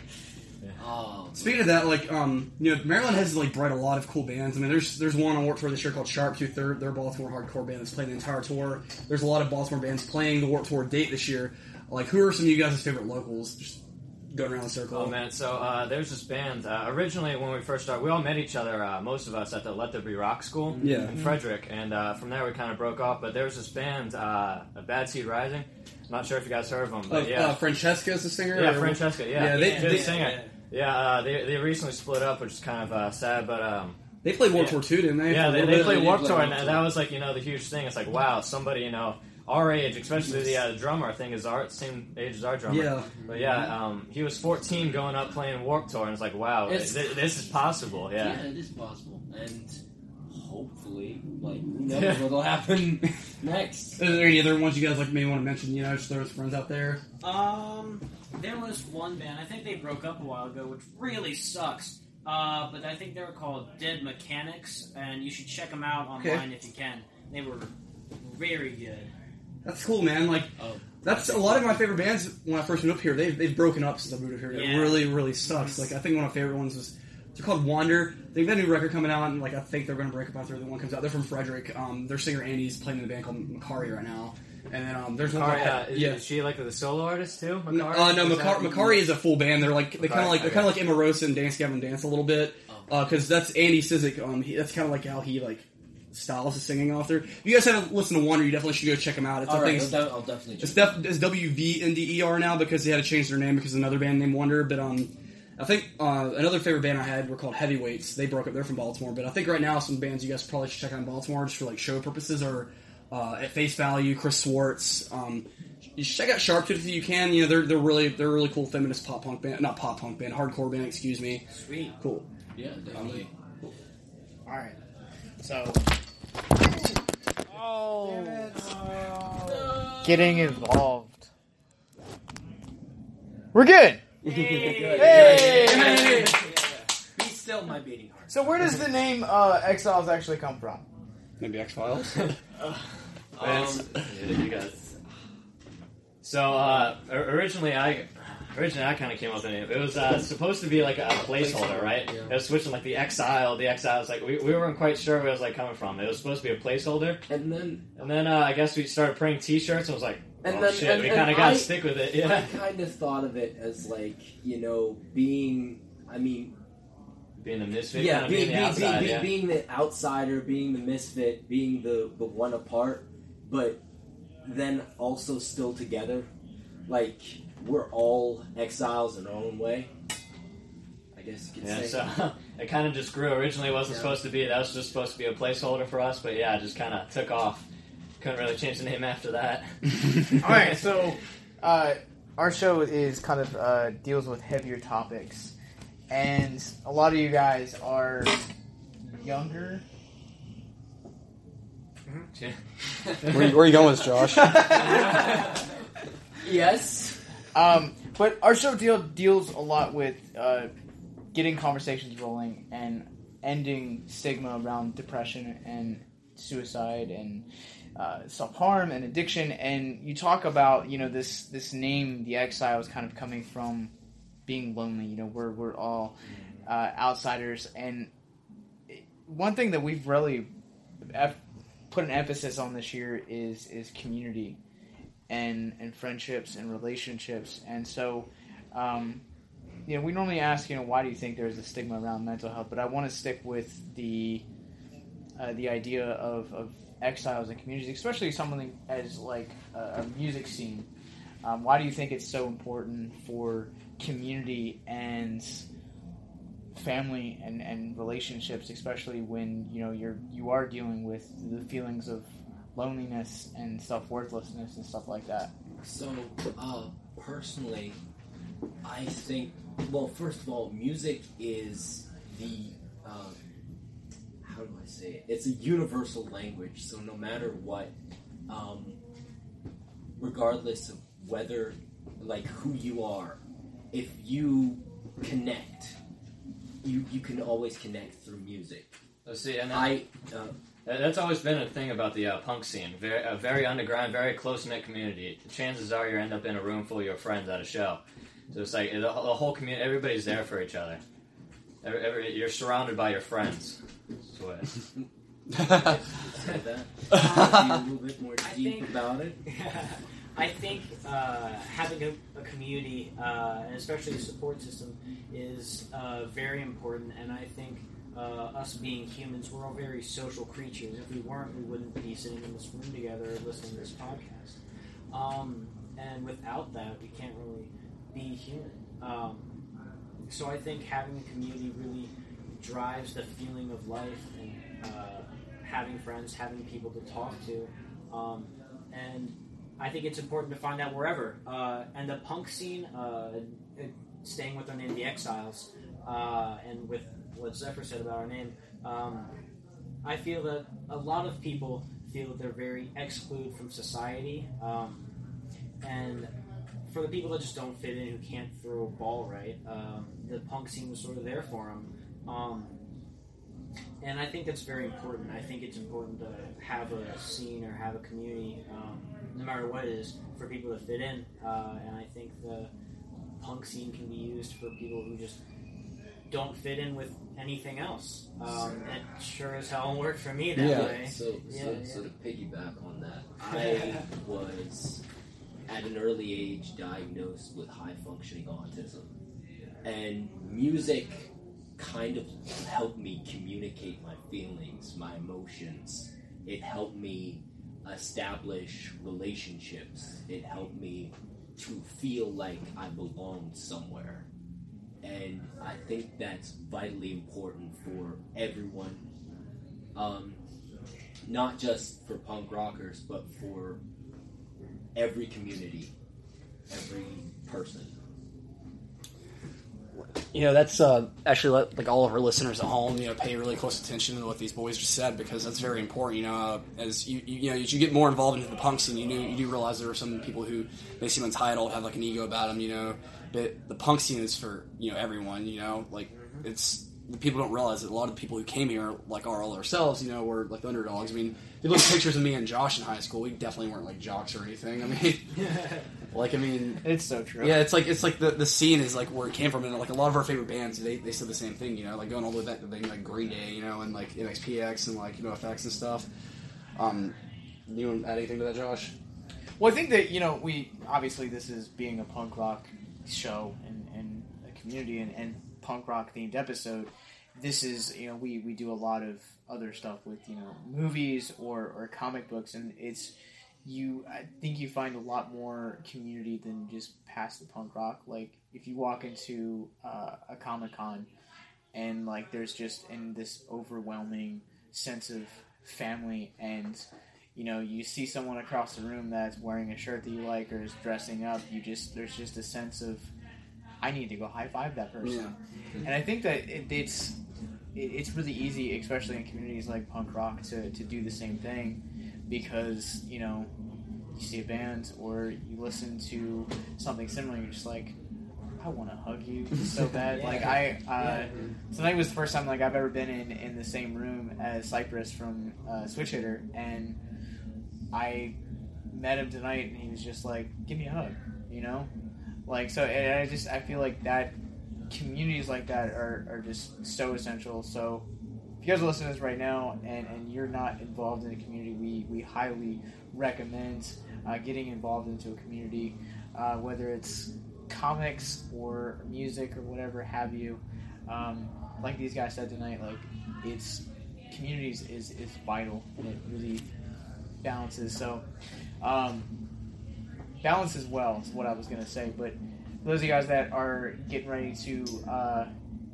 Oh, Speaking of that, like, um, you know, Maryland has like brought a lot of cool bands. I mean, there's there's one on Warped Tour this year called Sharp Tooth. They're, they're a Baltimore hardcore band that's played the entire tour. There's a lot of Baltimore bands playing the Warped Tour date this year. Like, who are some of you guys' favorite locals? Just going around the circle. Oh man, so uh, there's this band. Uh, originally, when we first started, we all met each other. Uh, most of us at the Let There Be Rock School Yeah. in Frederick, and uh, from there we kind of broke off. But there was this band, uh, Bad Seed Rising. I'm not sure if you guys heard of them, but Uh, yeah, uh, Francesca's the singer? Yeah, or- Francesca. Yeah, Yeah, they, She's they, the singer. Yeah, uh, they they recently split up, which is kind of uh, sad, but um, they played Warped yeah. Tour too, didn't they? Yeah, For a they, little they bit? played They Warped did Tour, play and Warped that was like, you know, the huge thing. It's like, wow, somebody, you know, our age, especially the uh, drummer, I think is our same age as our drummer. Yeah. But yeah, um, he was fourteen going up playing Warped Tour, and it's like, wow, It's- th- this is possible. Yeah. yeah, it is possible, and hopefully, like, who knows what'll happen next. Are there any other ones you guys like maybe want to mention? You know, just throw some friends out there. Um, there was one band, I think they broke up a while ago, which really sucks. Uh, but I think they were called Dead Mechanics, and you should check them out online Okay. if you can. They were very good. That's cool, man. Like, Oh. that's a lot of my favorite bands when I first moved up here. They've, they've broken up since I moved up here. It Yeah. really, really sucks. Like, I think one of my favorite ones was, they're called Wander. They've got a new record coming out, and, like, I think they're going to break up after the one comes out. They're from Frederick. Um, their singer Andy's playing in a band called Macari right now. And then, um, there's one Makari, called, uh, is, yeah. is she like the solo artist too? No, Makari? uh, no, Is Macari, that- Macari is a full band. They're like they kind Okay, of like they're okay. kind of like Emma Rosa and Dance Gavin Dance a little bit, Oh. because that's Andy Sizik. Um, he, that's kind of like how he like styles his singing off there. If you guys haven't listened to Wonder, you definitely should go check them out. It's, All I right, think I'll, it's, de- I'll definitely check it's, def- it's W V N D E R now because they had to change their name because of another band named Wonder. But um, I think uh, another favorite band I had were called Heavyweights. They broke up. They're from Baltimore, but I think right now some bands you guys probably should check out in Baltimore just for like show purposes are uh, at Face Value, Chris Swartz. Um, you should check out Sharptooth if you can. You know, they're they're really they're a really cool feminist pop punk band, not pop punk band, hardcore band. Excuse me. Sweet. Cool. Yeah, definitely. Um, All right. So. Oh. Getting involved. We're good. Hey. Hey. Be still my beating heart. So where does the name uh, Exiles actually come from? Maybe X-Files? um, yeah, you guys. So uh, originally, I originally I kind of came up with the name. It was uh, supposed to be like a placeholder, right? Yeah. It was switching like the Exile, the Exiles. Like we, we weren't quite sure where it was like coming from. It was supposed to be a placeholder, And then, and then uh, I guess we started printing T-shirts. And I was like, and oh then, shit, and, we and kind of got I- to stick with it. Yeah, I kind of thought of it as like, you know, being, I mean, being the misfit, yeah, kind of being, being the being, outside. being, yeah. being the outsider, being the misfit, being the, the one apart, but then also still together. Like, we're all exiles in our own way, I guess you could Yeah, say. so it kind of just grew. Originally, it wasn't Yeah. supposed to be. That was just supposed to be a placeholder for us. But yeah, it just kind of took off. Couldn't really change the name after that. All right, so uh, our show is kind of uh, deals with heavier topics, and a lot of you guys are younger. where, where are you going with this, Josh? Yes. Um, but our show deal, deals a lot with uh, getting conversations rolling and ending stigma around depression and suicide and uh, self-harm and addiction. And you talk about, you know, this this name, the Exiles, kind of coming from being lonely. You know, we're we're all uh, outsiders. And one thing that we've really eff- put an emphasis on this year is is community. And, and friendships and relationships. And so, um, you know, we normally ask, you know, why do you think there's a stigma around mental health? But I want to stick with the uh, the idea of, of exiles and communities, especially something as like a, a music scene. Um, why do you think it's so important for community and family and, and relationships, especially when, you know, you're you are dealing with the feelings of loneliness and self-worthlessness and stuff like that? So, uh, personally, I think, well, first of all, music is the, uh, how do I say it? It's a universal language, so no matter what, um, regardless of whether, like, who you are, if you connect, you, you can always connect through music. Let's see, and then, I, uh, that's always been a thing about the uh, punk scene. Very, a very underground, very close-knit community. Chances are you end up in a room full of your friends at a show. So it's like the, the whole community, everybody's there for each other. Every, every, you're surrounded by your friends. That's what say that. Uh, be a little bit more I deep think- about it. I think uh, having a, a community, uh, and especially a support system, is uh, very important. And I think uh, us being humans, we're all very social creatures. If we weren't, we wouldn't be sitting in this room together listening to this podcast. Um, and without that, we can't really be human. Um, so I think having a community really drives the feeling of life and uh, having friends, having people to talk to. Um, and I think it's important to find that wherever. Uh, and the punk scene, uh, staying with our name, The Exiles, uh, and with what Zephyr said about our name, um, I feel that a lot of people feel that they're very excluded from society. Um, and for the people that just don't fit in, who can't throw a ball right, um, the punk scene was sort of there for them. Um, and I think that's very important. I think it's important to have a scene or have a community, um, no matter what it is, for people to fit in. Uh, and I think the punk scene can be used for people who just don't fit in with anything else. Um, it sure as hell worked for me that yeah. way. So, yeah, so, yeah. so to piggyback on that, I was at an early age diagnosed with high functioning autism, and music kind of helped me communicate my feelings, my emotions. It helped me establish relationships. It helped me to feel like I belonged somewhere. And I think that's vitally important for everyone. Um, not just for punk rockers, but for every community, every person. You know, that's uh, actually let, like all of our listeners at home, you know, pay really close attention to what these boys just said, because that's very important. You know, uh, as you, you you know, as you get more involved into the punk scene, you do you do realize there are some people who they seem entitled, have like an ego about them. You know, but the punk scene is for you know everyone. You know, like it's people don't realize that a lot of the people who came here, like are all ourselves. You know, were like the underdogs. I mean, if you look at pictures of me and Josh in high school, we definitely weren't like jocks or anything. I mean. Like I mean, it's so true. Yeah, it's like it's like the, the scene is like where it came from, and like a lot of our favorite bands, they, they said the same thing. You know, like going all the way back to things like Green Day, you know, and like M X P X and like you know F X and stuff. Um, you want to add anything to that, Josh? Well, I think that you know we obviously this is being a punk rock show and, and a community and, and punk rock themed episode. This is you know we, we do a lot of other stuff with you know movies or, or comic books, and it's. You, I think you find a lot more community than just past the punk rock. Like, if you walk into uh, a Comic-Con and, like, there's just in this overwhelming sense of family and, you know, you see someone across the room that's wearing a shirt that you like or is dressing up, you just, there's just a sense of, I need to go high-five that person. Yeah. And I think that it, it's, it, it's really easy, especially in communities like punk rock, to, to do the same thing. Because, you know, you see a band or you listen to something similar, you're just like, I want to hug you so bad. yeah. Like, I, uh, tonight was the first time, like, I've ever been in, in the same room as Cypress from uh, Switch Hitter, and I met him tonight, and he was just like, give me a hug, you know? Like, so, and I just, I feel like that, communities like that are, are just so essential, so... If you guys are listening to this right now and, and you're not involved in a community, we, we highly recommend uh, getting involved into a community, uh, whether it's comics or music or whatever have you. Um, like these guys said tonight, like it's communities is, is vital and it really balances. So um, balances well is what I was going to say. But those of you guys that are getting ready to... Uh,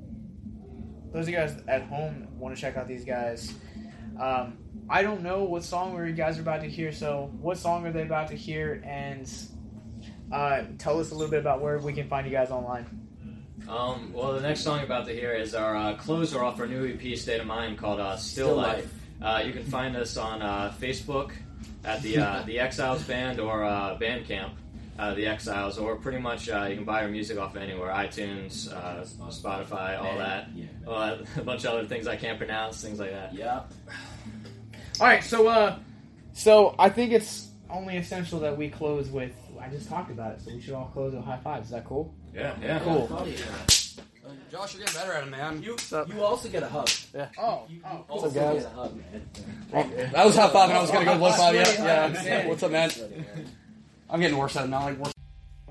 Those of you guys at home want to check out these guys. Um, I don't know what song you guys are about to hear, so what song are they about to hear? And uh, tell us a little bit about where we can find you guys online. Um, well, the next song about to hear is our uh, closer off our new E P, State of Mind, called uh, Still, Still Life. Life. Uh, you can find us on uh, Facebook at the uh, the Exiles Band or uh, Bandcamp. Uh, the Exiles, or pretty much uh, you can buy our music off anywhere, iTunes, uh, Spotify, all that, yeah. all that, a bunch of other things I can't pronounce, things like that. Yep. All right, so uh, so I think it's only essential that we close with. I just talked about it, so we should all close with high five. Is that cool? Yeah, yeah, cool. Uh, Josh, you're getting better at it, man. You you also get a hug. Yeah. Oh, you, you oh. also get a hug, man. Well, that was high five, and I was gonna go low five. Yeah, yeah. What's up, man? I'm getting worse at it now. Like worse.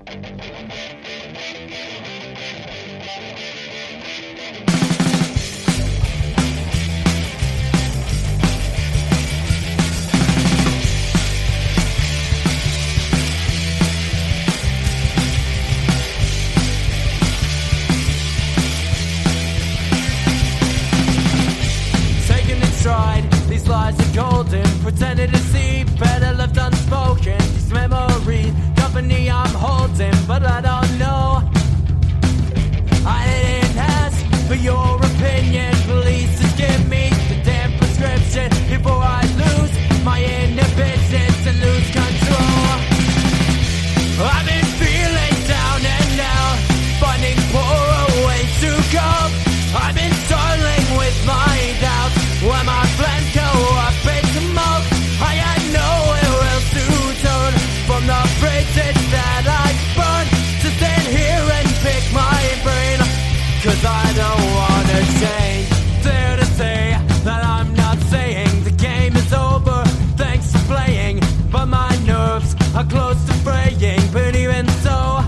Taking it stride, these lies are golden. Pretending to see, better left unspoken. These memories, company I'm holding, but I don't know. I didn't ask for your opinion. Please just give me the damn prescription before I lose my inhibitions and lose control. I've been feeling down and out, finding poorer ways to go. I've been struggling with my doubts when my plans go up in smoke. I had nowhere else to turn from the bridges that I burned to stand here and pick my brain, cause I don't wanna change. There to say that I'm not saying the game is over, thanks for playing, but my nerves are close to fraying. But even so,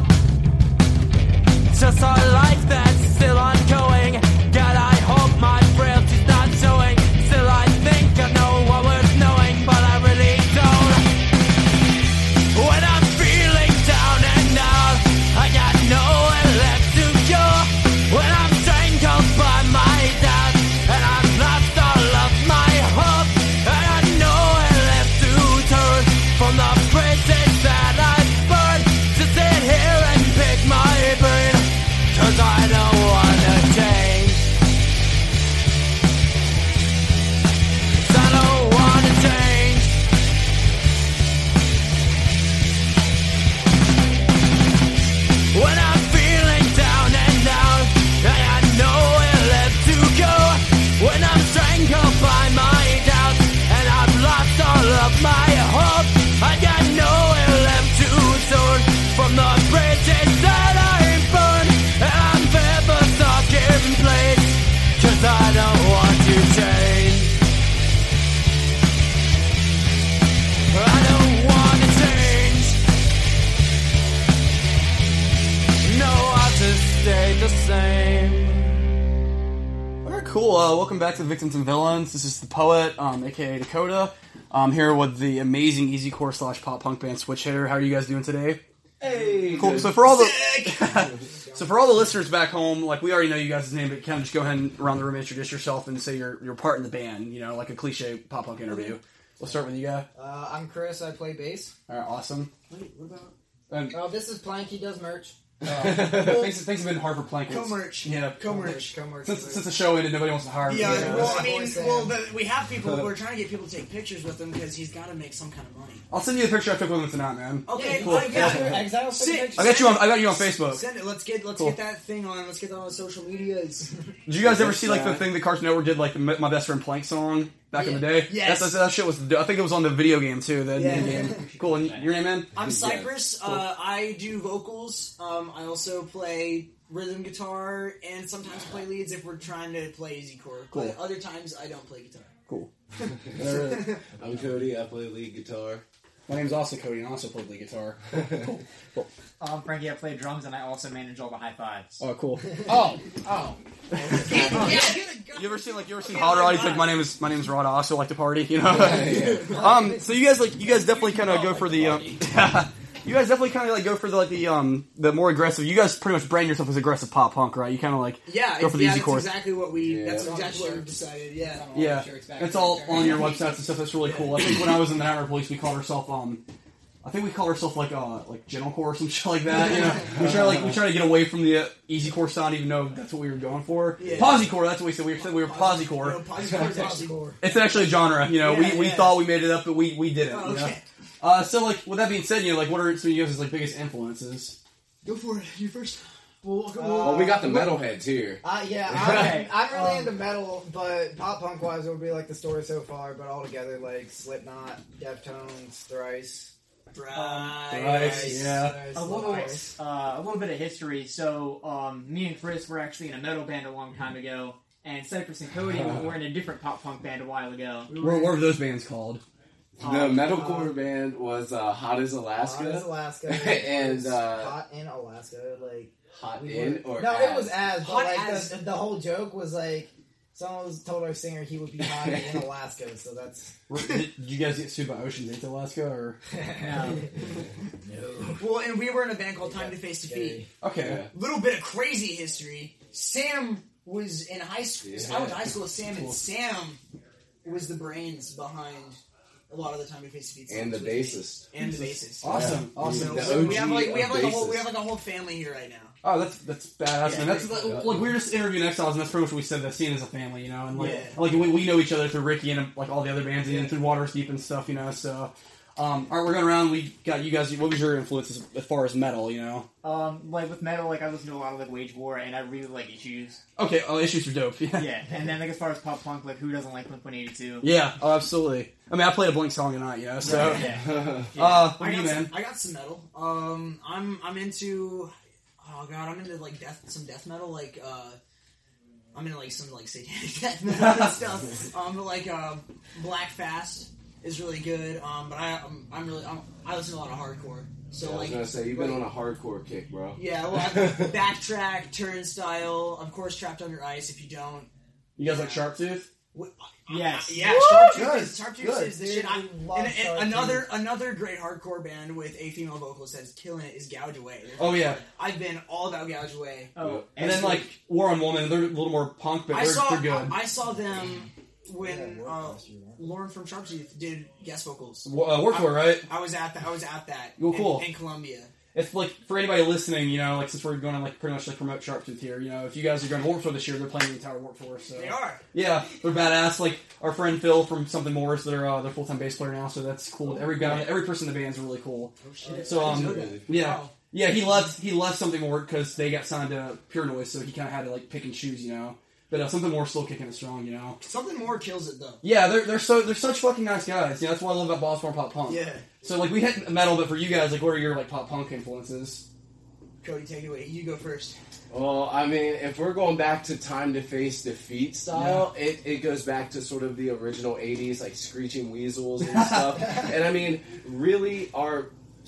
just our life that's still ongoing. God, I hope my frailty's not showing. Still I think I know what worth knowing, but I really don't. When I'm feeling down and out, I got nowhere left to go. When I'm strangled by my doubt, and I've lost all of my hope, and I got nowhere left to turn from the bridges that stayed the same. Alright, cool. Uh, welcome back to Victims and Villains. This is the Poet, um, aka Dakota. I'm here with the amazing easycore slash pop punk band Switch Hitter. How are you guys doing today? Hey, cool. good. So for all the so for all the listeners back home, like we already know you guys' name, but kind of just go ahead and around the room introduce yourself and say your your part in the band. You know, like a cliche pop punk interview. We'll start with you guy. Uh, I'm Chris. I play bass. All right, awesome. Wait, what about? Um, oh, this is Plank. He does merch. Uh, things, things have been hard for Plank. Co-merch. Yeah. Co-merch. Co-merch. Since, since the show ended, nobody wants to hire him. Yeah, Yeah. well, I mean, well, but we have people. We're trying to get people to take pictures with him because he's got to make some kind of money. I'll send you the picture I took with him tonight, man. Okay, cool. uh, yeah. Exile. Send- I got you on. I got send- you on Facebook. Send it. Let's get let's Cool. get that thing on. Let's get that on social medias. Did you guys ever see like the thing that Cartoon Network did, like the My Best Friend Plank song back in the day? Yes. That's, that shit was. I think it was on the video game too. The Yeah. game. Cool. And your name, man? I'm Cypress. Uh, I do vocals. Um, I also play rhythm guitar and sometimes play leads if we're trying to play easy chord. Cool. But other times I don't play guitar. Cool. I'm Cody. I play lead guitar. My name's also Cody, and I also play lead guitar. Cool. Cool. I'm Frankie. I play drums, and I also manage all the high fives. Oh, cool. Oh, oh. You ever seen like you ever seen Hot Rod? He's like, my name is my name is Rod. I also like to party. You know. Yeah, yeah. um. So you guys like you guys definitely kind of go for the. Um, you guys definitely kind of like go for the like the um the more aggressive. You guys pretty much brand yourself as aggressive pop punk, right? You kind of like Yeah, go it's, for the yeah, easy that's chords. exactly what we. Yeah. That's exactly what we've decided. Yeah. Yeah, it's all on your websites and stuff. That's really cool. I think when I was in the Nightmare Police, we called ourselves um, I think we called ourselves like uh like Gentle Core or some shit like that. You know, we try like we try to get away from the uh, easy core sound, even though that's what we were going for. Yeah. Posi core. That's what we said. We said we were posi core. No, Posicore is actually core. It's actually a genre. You know, Yeah, we, we yeah. thought we made it up, but we we didn't. Oh, You know? okay. Uh, so like with that being said, you know, like what are some of you guys' like biggest influences? Go for it. You first. Well, Well, we got the metalheads here. Uh, yeah, I'm, I'm really into metal, but pop punk wise, it would be like the story so far. But all together, like Slipknot, Deftones, Thrice. Thrice. Yeah. Thrice, A little, Thrice. uh, a little bit of history. So, um, me and Chris were actually in a metal band a long time ago, and Cypress and Cody were in a different pop punk band a while ago. What, what were those bands called? The Um, metalcore band was uh, Hot as Alaska. Hot as Alaska. And, uh, hot in Alaska, like Hot we in were- or no, as? it was as. But Hot like as. The, the whole joke was like someone was told our singer he would be hot in Alaska, so that's. Were- Did you guys get sued by Ocean Date Alaska or? Well, and we were in a band called Time to Face Defeat. Okay. Little bit of crazy history. Sam was in high school. Yeah. I went to high school with Sam, and Sam was the brains behind a lot of the Time to Face Defeat. And the songs with me. bassist. And the bassist. Awesome, Yeah. awesome. The So we have O G like we have like a of whole we bassist. have like a whole family here right now. Oh, that's that's badass, Yeah. man. That's like, Yeah. like we were just interviewing Exiles, and that's pretty much what we said. That scene as a family, you know, and like Yeah. like we, we know each other through Ricky and like all the other bands, and even through Waters Deep and stuff, you know. So, um, all right, we're going around. We got you guys. What was your influences as far as metal? You know. Um, like with metal, like I listen to a lot of like Wage War, and I really like Issues. Okay, oh, Issues are dope. Yeah. Yeah, and then like as far as pop punk, like who doesn't like Blink one eighty-two? Yeah. Oh, absolutely. I mean, I played a Blink song tonight, you know. So, Right, yeah. uh, what I do you, got man? some, I got some metal. Um, I'm I'm into. Oh god, I'm into like death, some death metal. Like uh, I'm into like some like satanic death metal and stuff. Um, but like uh, Black Fast is really good. Um, but I I'm, I'm really I'm, I listen to a lot of hardcore. So Yeah, I was like gonna say you've been like- on a hardcore kick, bro. Yeah, well, I- Backtrack, Turnstile, of course, Trapped Under Ice. If you don't, You guys like Sharptooth? Yes. yeah, Woo! Sharptooth Good, is Sharptooth good. is shit. I, love and, and Sharptooth. another another great hardcore band with a female vocalist that's killing it is Gouge Away. They're Oh, yeah. I've been all about Gouge Away. Oh, And then like War on Woman, they're a little more punk, but I they're, saw they're good. I, I saw them when uh, Lauren from Sharptooth did guest vocals. Uh, Warped Tour, I- right? I was at that. I was at that. Oh, in- cool. in Columbia. If like for anybody listening, you know, like since we're going to like pretty much like promote Sharptooth here, you know, if you guys are going to Warped Tour this year, they're playing the entire Warped Tour. So They are. yeah, they're badass. Like our friend Phil from Something More's, they're uh, they're full time bass player now, so that's cool. Every guy, every person in the band's really cool. Oh shit! So I didn't um, know that. yeah, Wow. yeah, he left he left Something More because they got signed to Pure Noise, so he kind of had to like pick and choose, you know. But uh, Something More still kicking it strong, you know. Something More kills it though. Yeah, they're they're so they're such fucking nice guys. You know, that's what I love about Baltimore pop punk. Yeah. So like we hit metal, but for you guys, like what are your like pop punk influences? Cody, take it away. You go first. Well, I mean, if we're going back to Time to Face Defeat style, it, it goes back to sort of the original eighties, like Screeching Weasels and stuff. And I mean, really, our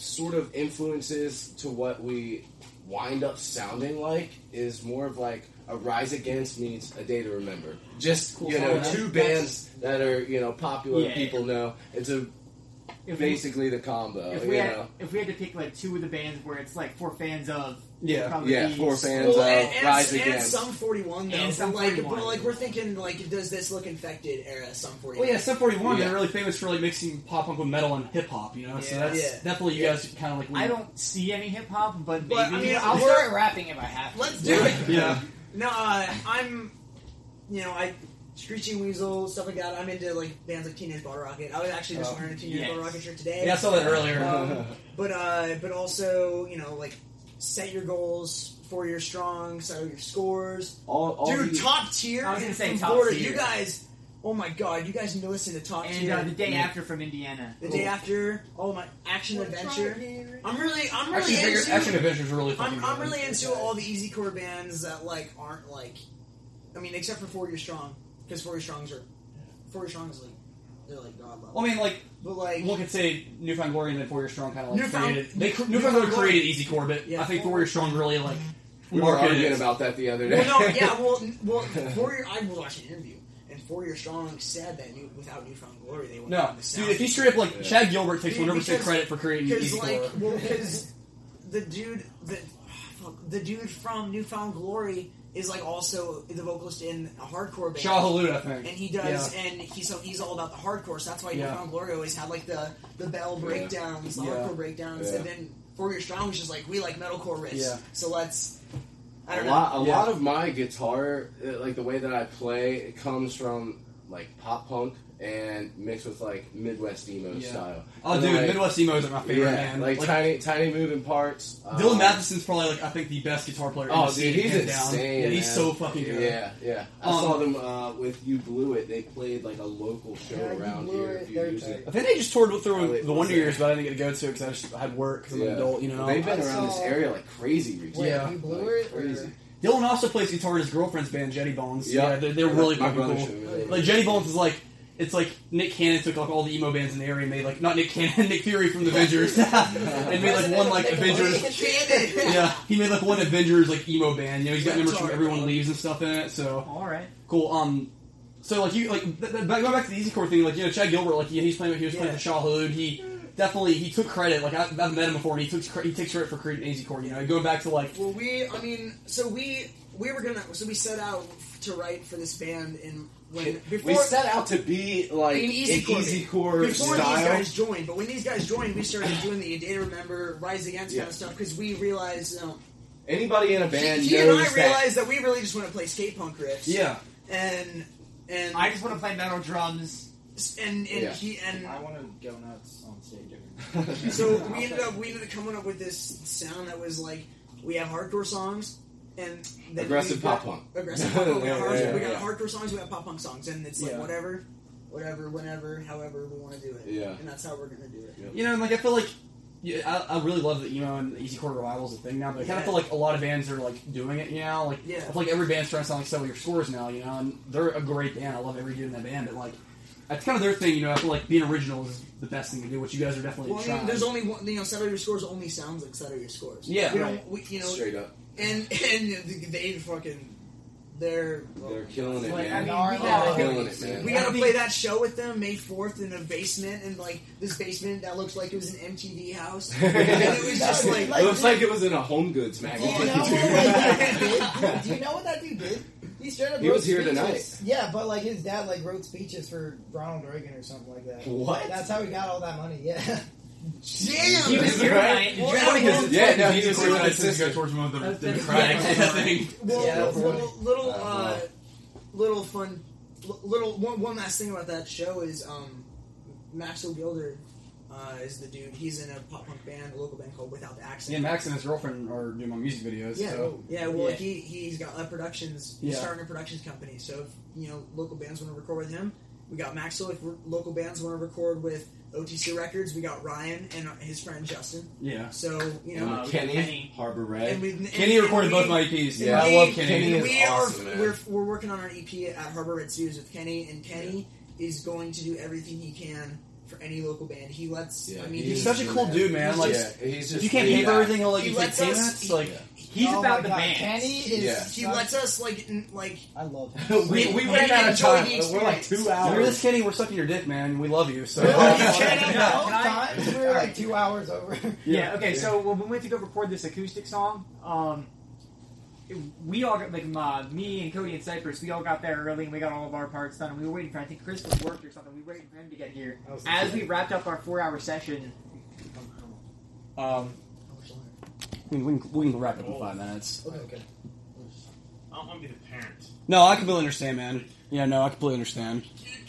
sort of influences to what we wind up sounding like is more of like a Rise Against meets A Day to Remember. Just, Cool. you know, That's- two bands that are, you know, popular, Yeah. people know. It's a If we- basically the combo, If you we had know. if we had to pick like two of the bands where it's like for fans of Yeah. it'd probably Yeah, be for fans Well, of and, and, Rise and Against. some forty-one though. And but Sum like, forty-one. but like we're thinking like, does this look infected era Sum forty-one? Well, yeah, Sum forty-one, Yeah. they're really famous for like mixing pop punk with metal and hip hop, you know. So Yeah. that's Yeah. definitely you Yeah. guys kind of like. I don't see any hip hop, but maybe But, I mean, I'll we're- start rapping if I have to. Let's do it. Yeah. No, uh, I'm, you know, I Screeching Weasel stuff like that. I'm into like bands like Teenage Bottle Rocket. I was actually just Oh. wearing a Teenage Yes. Bottle Rocket shirt today. Yeah, I saw that earlier. Um, but uh, but also, you know, like set your goals, four years strong, settle your scores. All, all Dude, the- top tier. I was gonna in- say from top Florida. tier. You guys, oh my god, you guys need to listen to top And tier. uh, the day after from Indiana. The Cool. day after, oh my action adventure. I'm really, I'm really Action, into. Action Adventure's really fucking I'm, I'm good. really into all the easy core bands that like aren't like, I mean, except for Four Year Strong, because Four Year Strongs are, Four Year Strong is like, they're like god level. Well, I mean, like, but like, look at say Newfound Glory and then Four Year Strong kind of like Newfound- created. They, Newfound Newfound Glory Glory- created easy core, but Yeah. I think Four Year Strong really like We were marketed arguing it. about that the other day. well, no, yeah, well, well, Four Year, I was watching an interview, and Four Year Strong said that new, without Newfound Glory, they wouldn't No, have the sound. dude, if he straight up like Yeah. Chad Gilbert takes Dude, one hundred percent because- credit for creating Because easy like, core. well, because the dude, the fuck, the dude from Newfound Glory is like also the vocalist in a hardcore band. Shah Hulud, I think. And he does, Yeah. and he's so he's all about the hardcore. So that's why Yeah. Newfound Glory always had like the the bell breakdowns, the Yeah. hardcore breakdowns, Yeah. and then Four Year Strong was just like we like metalcore riffs. Yeah. So let's. I A don't lot, know. a lot of my guitar, uh, like the way that I play, it comes from like pop punk and mixed with like Midwest emo Yeah. style. Oh, And, dude, like, Midwest emos are my favorite, yeah, man. Like, Like- tiny, tiny moving parts. Dylan um, Matheson's probably like I think the best guitar player. in Oh, the dude, scene, he's hands down. insane. Yeah, he's man. so fucking good. Yeah, yeah. I Um, saw them uh, with You Blew It. They played like a local show Yeah, You around Blew here It, a few they're years tight. ago. I think they just toured through Oh, wait, the was Wonder it? Years, but I didn't get to go to because I just had work because I'm an adult, you know. They've been I around this saw- area like crazy recently. Yeah. You blew Like, it? Or- crazy. Dylan also plays guitar in his girlfriend's band, Jetty Bones. Yeah. Yeah, they're, they're really My fucking brother cool. showed me that. Like Jetty Bones is like, it's like Nick Cannon took like all the emo bands in the area and made like not Nick Cannon, Nick Fury from the Avengers, and made like one like Avengers. Yeah, he made like one Avengers like emo band. You know, he's got members from Everyone Leaves and stuff in it. So All right. cool. Um, so like you like th- th- back, going back to the easy core thing. Like you know, Chad Gilbert, like yeah, he's playing. He was playing Yeah. with Shah Hulud. He definitely he took credit. Like I, I've met him before, and he took cre- he takes credit for creating easy core. You know, going back to like Well, we, I mean, so we we were gonna, so we set out to write for this band in when before we set out to be like an an easy core, easy core before style. these guys joined. But when these guys joined, we started doing the A Day to Remember, Rise Against Yeah. kind of stuff because we realized. Um, Anybody in a band he, he knows and I that. realized that we really just want to play skate punk riffs. yeah. and and I just want to play metal drums. and and Yeah. he and I want to go nuts on stage. so we ended up we ended up coming up with this sound that was like we have hardcore songs and then Aggressive we've got- pop punk. aggressive pop punk. We got, Yeah, hard, yeah, we got yeah. hardcore songs. We have pop punk songs, and it's like Yeah. whatever, whatever, whenever, however we want to do it. Yeah. and that's how we're gonna do it. Yep. You know, and like I feel like yeah, I, I really love that emo and easy core revival is a thing now, but I kind Yeah. of feel like a lot of bands are like doing it. You know, like Yeah. I feel like every band's trying to sound like Settle Your Scores now. You know, and they're a great band. I love every dude in that band, but like that's kind of their thing. You know, I feel like being original is the best thing to do, which you guys are definitely Well, I trying. mean, there's only one. You know, Settle Your Scores only sounds like Settle Your Scores. Yeah, we right. don't. We, you know, Straight up. and and they fucking they're. They're killing it, Like, man. I mean, we They're gotta- killing it, man. We gotta play that show with them May fourth in a basement, and like this basement that looks like it was an M T V house. And it was just like, it looks like it was in a Home Goods Do you magazine. know what that dude did? Do you know what that dude did? He straight up He wrote was here speeches. tonight. Yeah, but like his dad like wrote speeches for Ronald Reagan or something like that. What? That's how he got all that money. Yeah. damn, He was here Right? tonight. Well, It's funny because it's Yeah, funny no, 'cause he easy was core here with tends his to go sister. towards more of the That's- democratic that's- kind of thing. Well, Yeah, that's little, funny. little, Uh, uh, little fun, l- little one, one last thing about that show is um, Max O'Gilder uh, is the dude. He's in a pop punk band, a local band called Without the Accent. Yeah, Max and his girlfriend are doing my music videos. Yeah, so. yeah. Well, Yeah. he he's got a productions. He's Yeah. starting a productions company. So if you know local bands want to record with him, we got Maxwell. If r- local bands want to record with O T C Records, we got Ryan and his friend Justin. Yeah. So you know, And Uh, Kenny, Kenny. Harbor Red. and we and, Kenny and recorded we- both my E Ps. and Yeah, I we- love Kenny. Kenny is we awesome, are man. we're, we're working on our E P at Harbor Red Studios with Kenny, and Kenny is going to do everything he can for any local band. He lets. Yeah, I mean, he's such a cool dude, man. He's Like, just, Yeah, he's if just you can't laid pay for back. everything, he'll let He you take lets us- payments. he- Like, He's oh about my the God, band. Kenny is. Yeah. He lets us like n- like. I love him. we, we we ran out of enjoy time. the We're like experience. two hours. You're this Kenny. We're sucking your dick, man. We love you. So. Kenny, Can no, I- times we were like two hours over. Yeah. Okay. So when we went to go record this acoustic song, um, we all got like my, me and Cody and Cypress. We all got there early and we got all of our parts done. And we were waiting for. I think Chris was worked or something. We were waiting for him to get here. As we wrapped up our four-hour session. Um, we can, we, can, we can wrap it up in five minutes. Okay. okay. I don't want to be the parent. No, I completely understand, man. Yeah, no, I completely understand.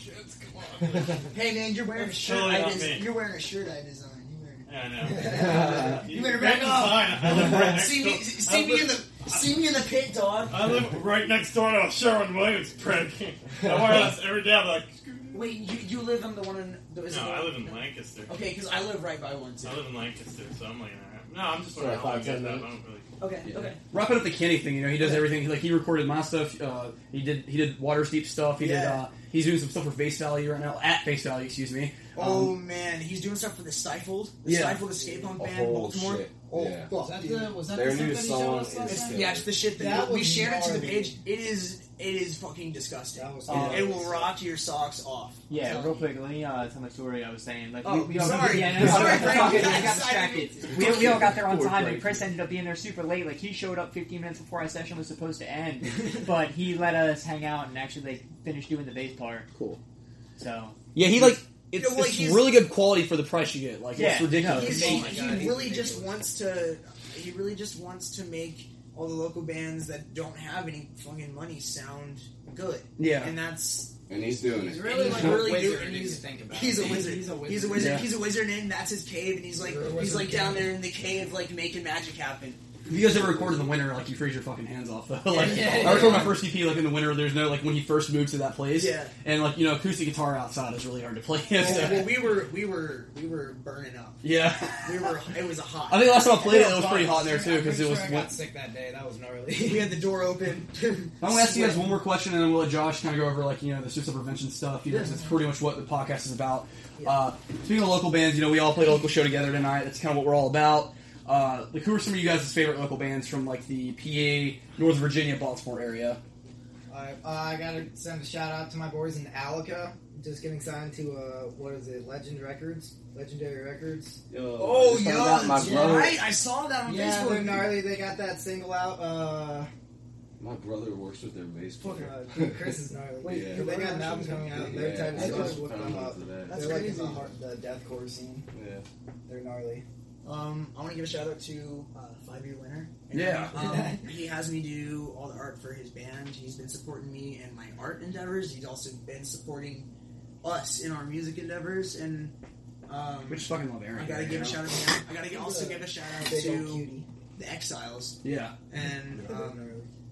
Hey man, you're wearing a shirt. Totally I not des- me. you're wearing a shirt I designed. You wearing it. Yeah, I know. You better Back back in off. time, I live right next See me, door- see I me live- in the, see me in the pit, dog. I live right next door to a Sherwin Williams prick. I wear this every day. I'm like, Wait, you, you live on the one in? The, is no, it the I one- live in Lancaster. Okay, because I live right by one too. I live in Lancaster, so I'm like, alright. no, I'm just Sorry, wearing all five, my ten good stuff. I minutes. don't really. Okay, okay. Wrapping up the Kenny thing, you know, he does everything. Like he recorded my stuff. Uh, he did he did Waterdeep stuff. He did. Yeah. Uh, he's doing some stuff for Face Value right now. At Face Value, excuse me. Oh Um, man, he's doing stuff for the Stifled, the Yeah. Stifled escape punk band, Oh, Baltimore. shit. Oh, Yeah. fuck, Was that the- dude. was that Their the new stuff that he showed song us last It's, time? yeah, it's the shit that, That we was shared it to the gnarly. page. It is, it is fucking disgusting. That was it, gnarly. it will rock your socks off. Yeah, So- real quick, let me uh, tell my story. I was saying, like, Oh, we, we all sorry. yeah, no, no, Sorry, no, Frank. no, no, You I got got distracted. We, we all got there on Poor time, Frank. and Chris ended up being there super late. Like, he showed up fifteen minutes before our session was supposed to end, but he let us hang out and actually like finish doing the bass part. Cool. So Yeah, he like it's, Yeah, well, it's he's- really good quality for the price you get. Like Yeah, it's ridiculous. He's, Oh he, my he God, he's really just wants to. He really just wants to make all the local bands that don't have any fucking money sound good. Yeah. and that's. And he's doing He's it. really, He's like, a really wizard doing. if you He's, think about he's it. a wizard. He's a wizard. He's a wizard. Yeah. He's a wizard, and that's his cave. And he's like, You're a he's wizard like king. down there in the cave, like making magic happen. If you guys ever record in the winter, like you freeze your fucking hands off. Though. Like Yeah, I yeah, recorded my yeah. first E P like in the winter. There's no like when he first moved to that place. Yeah. And like you know, acoustic guitar outside is really hard to play. Well, well, we were, we were, we were burning up. Yeah. We were. It was a hot. I think last time I played it, it was pretty hot in there too because it was. I got sick that day. That was gnarly. We had the door open. I'm gonna ask you guys one more question, and then we'll let Josh kind of go over like you know the suicide prevention stuff. You know, 'cause that's pretty much what the podcast is about. Uh, speaking of local bands, you know, we all played a local show together tonight. That's kind of what we're all about. Uh, like, who are some of you guys' favorite local bands from like the P A, Northern Virginia, Baltimore area? Alright, uh, I gotta send a shout out to my boys in Alica. Just getting signed to, uh, what is it, Legend Records? Legendary Records. Yo, Oh, I just found yeah, out my that's brother, right. I saw that on Yeah, they're Facebook. gnarly. They got that single out. Uh, my brother works with their bass player. uh, dude, Chris is gnarly. Wait, Yeah, your they got brother an album actually- coming out. Yeah, They're tight I as fuck. just Look found them out up. today. That's They're like in crazy. the, heart, the deathcore scene. Yeah. They're gnarly. Um, I want to give a shout out to uh, Five Year Winner. Yeah. Um, he has me do all the art for his band. He's been supporting me in my art endeavors. He's also been supporting us in our music endeavors. And um, We just fucking love Aaron. I gotta you give a know? shout out to him. I gotta also give a shout out Big old to cutie. the Exiles. Yeah. And um,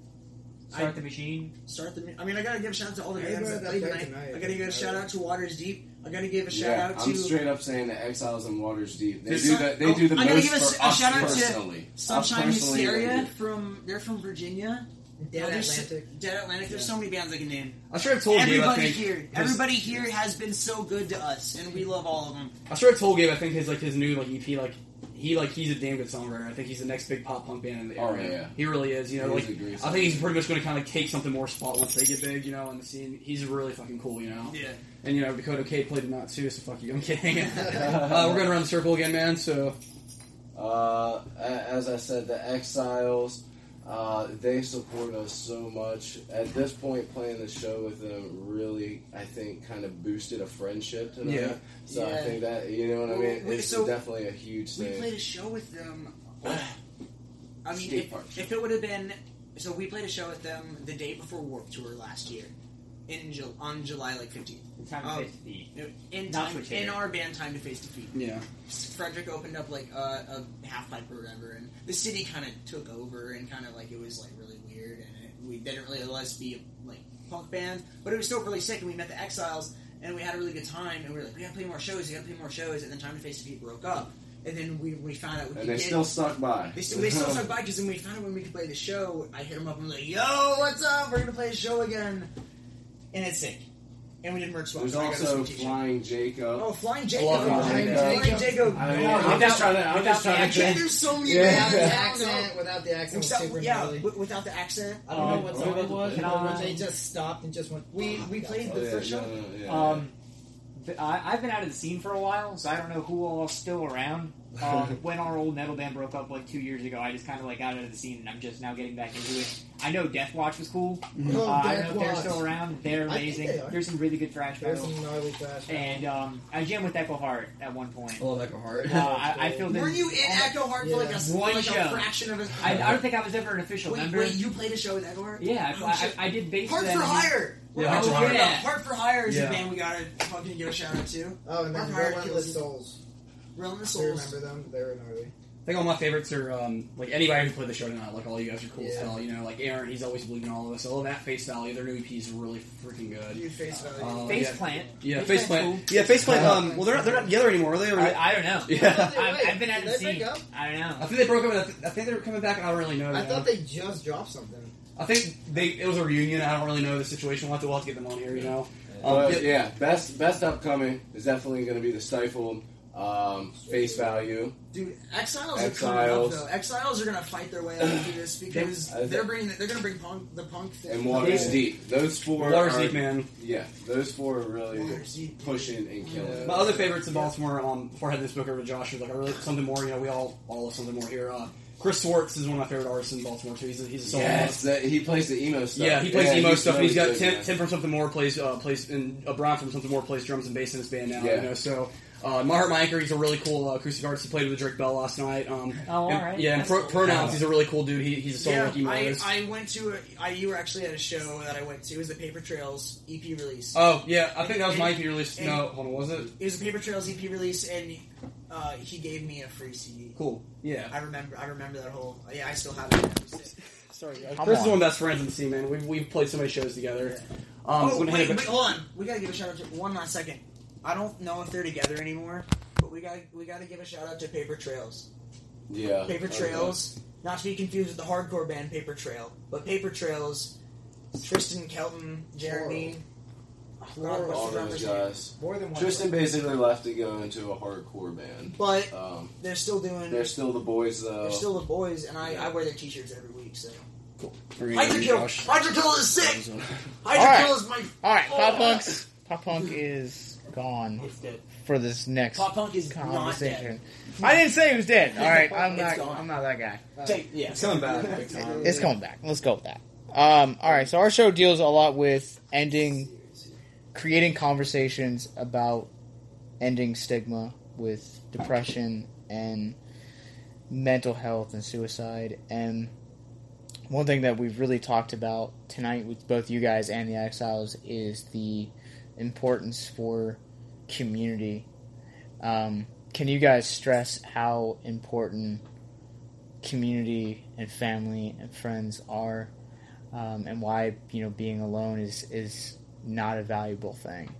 start I- the machine. Start the. I mean, I gotta give a shout out to all the Everybody bands that that played played tonight. tonight. I gotta give a shout out to Waters Deep. I gotta give a shout Yeah, out I'm to. straight up saying that Exiles and Waters Deep. They The do Sun- the they do the I'm gonna most give a, for a us shout out personally. to Us Sunshine personally, Hysteria they do. from they're from Virginia. Dead Oh, there's Atlantic. Dead Atlantic. There's so many bands I can name. I straight up told Gabe, I Everybody think. here, his- everybody here has been so good to us, and we love all of them. I straight up told Gabe, I think his like his new like E P, like he like he's a damn good songwriter. I think he's the next big pop punk band in the Oh, area. yeah. He really is. You know, He like is a great I think he's pretty much going to kind of take something more spot once they get big. You know, in the scene. He's really fucking cool. You know. Yeah. And you know, Dakota K played him out too. So fuck you. I'm kidding. uh, we're going around the circle again, man. So. Uh, a- as I said, the Exiles, uh, they support us so much. At this point, playing the show with them really, I think, kind of boosted a friendship tonight. Yeah. So I Yeah. think that, you know what I Well, mean? we- It's so definitely a huge We thing. played a show with them. I mean, Skate if, park show. if it would have been so, we played a show with them the day before Warped Tour last year, in Ju- on July like fifteenth. Time to Um, face defeat. In Not time, switch in it. our band, Time to Face Defeat. Yeah. Frederick opened up like a, a half pipe or whatever, and the city kind of took over, and kind of like it was like really weird, and it, we didn't really let us be a like punk band, but it was still really sick, and we met the Exiles, and we had a really good time, and we were like, we gotta play more shows, we gotta play more shows, and then Time to Face Defeat broke up, and then we, we found out we And could they get, still stuck by. They still, they still stuck by because then we found out when we could play the show. I hit him up and was like, "Yo, what's up? We're gonna play a show again," and it's sick. And we did merch swaps. There's I got us also some t-shirts. Flying Jacob. Oh, Flying I Jacob. love Flying Flying Jacob. Jacob. Flying Jacob. I mean, No, I'm without- just trying to- I'm without just the trying to accent, think. There's so many Yeah. bands. Without the I don't know. accent- without the accent was Without- super Yeah, gnarly. wi- without the accent. I don't know Um, what what song it was was. it? Can I- They just stopped and just went. We we played Oh, the yeah, first show. no, yeah. Um, th- I, I've been out of the scene for a while, so I don't know who all's still around. Um, when our old metal band broke up like two years ago, I just kind of like got out of the scene, and I'm just now getting back into it. I know Death Watch was cool. Oh, uh, I don't know Death if they're Watch. still around. They're I think amazing. they are. There's some really good thrash There's metal. some gnarly thrash metal. And um, I jammed with Echo Heart at one point. I love Echo Heart. Uh, I, I filled in. Were you in Echo Heart for like a one like show? a fraction of a? I, I don't think I was ever an official Wait, member. wait, you played a show with Echo Heart? Yeah, Oh, I, shit. I, I did bass. Heart with for them. Hire. Yeah, Oh, Heart for yeah. Hire. Heart for Hire is Yeah. a band we gotta fucking give a shout out to. Oh, and then Heart for Hire, Relentless Relentless Souls. Relentless Do you Souls. remember them? They were gnarly. I think all my favorites are um, like anybody who played the show tonight. Like all you guys are cool as Yeah. hell. You know, like Aaron, he's always believing in all of us. I love that Face Value. Their new E P is really freaking good. Dude, Face Value. Uh, Face yeah. Plant. Yeah, Face Face Plant's Plant. cool. Yeah, Face Plant. Um, well, they're not, they're not together anymore, are they? Or- I, I don't know. Yeah. I've, I've been out Did of the they break scene. up? I don't know. I think they broke up. And I, th- I think they were coming back. I don't really know. I you thought know? they just dropped something. I think they it was a reunion. I don't really know the situation. We'll have to, we'll have to get them on here. You know. Um, But yeah, best best upcoming is definitely going to be the Stifled, um, Face Value. Dude, Exiles, Exiles. are coming up though. Exiles are gonna fight their way out of this because I think- they're bringing they're gonna bring punk the punk thing. And Water's Deep. Those four Water's are, Deep, man. Yeah, those four are really Water's Deep. pushing and killing. My other favorites in Baltimore, um, before I had this book over to Josh, was like I really something more. You know, we all all love something more here. Uh, Chris Swartz is one of my favorite artists in Baltimore too. He's a, he's a solo Yes, artist. that, he plays the emo stuff. Yeah, he plays Yeah, emo he's stuff, and he's got really good, Tim, man. Tim from Something More plays uh, plays and uh, Brian from Something More plays drums and bass in his band now. Yeah. You know, so. Uh, My Heart, My Anchor, he's a really cool uh, acoustic artist. He played with Drake Bell last night. Um, Oh, and- alright. Yeah, and That's Pro- cool. Pronouns, he's a really cool dude. He, he's a solo Yeah, like emo I, artist. I went to a, I you were actually at a show that I went to. It was the Paper Trails E P release. Oh, yeah, I think And- that was my E and- P release. and- No, hold on, was it? It was the Paper Trails E P release, and uh, he gave me a free C D. Cool. Yeah. I remember. I remember that whole. Yeah, I still have it. Sorry, guys. Come Chris is on. one of my best friends in the scene, man. We've, we've played so many shows together. Um, oh when wait, Hannah- wait, hold on. We gotta give a shout out to one last second. I don't know if they're together anymore, but we got to we got to give a shout out to Paper Trails. Yeah. Paper okay. Trails, not to be confused with the hardcore band Paper Trail, but Paper Trails. Tristan, Kelton, Jeremy. God, what's All the drummer's those name? guys. More than one. Tristan basically left to go into a hardcore band. But Um, they're still doing. they're still the boys, though. They're still the boys, and I, I wear their T-shirts every week. So Cool. Hydra Kill, Hydra Kill is sick. Hydra All right. Kill is my. All right, oh. Pop Punk's Pop Punk is gone It's dead. for this next Pop Punk is not conversation. dead. I didn't say he was dead. All right, I'm It's not. gone. I'm not that guy. Take, yeah, It's coming back big time. It's coming back. Let's go with that. Um, all right, so our show deals a lot with ending, creating conversations about ending stigma with depression and mental health and suicide. And one thing that we've really talked about tonight with both you guys and the Exiles is the importance for community. Um, can you guys stress how important community and family and friends are, um, and why, you know, being alone is is not a valuable thing?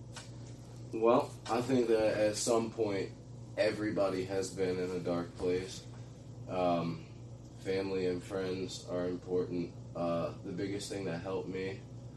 Well, I think that at some point, everybody has been in a dark place. Um, family and friends are important. Uh, the biggest thing that helped me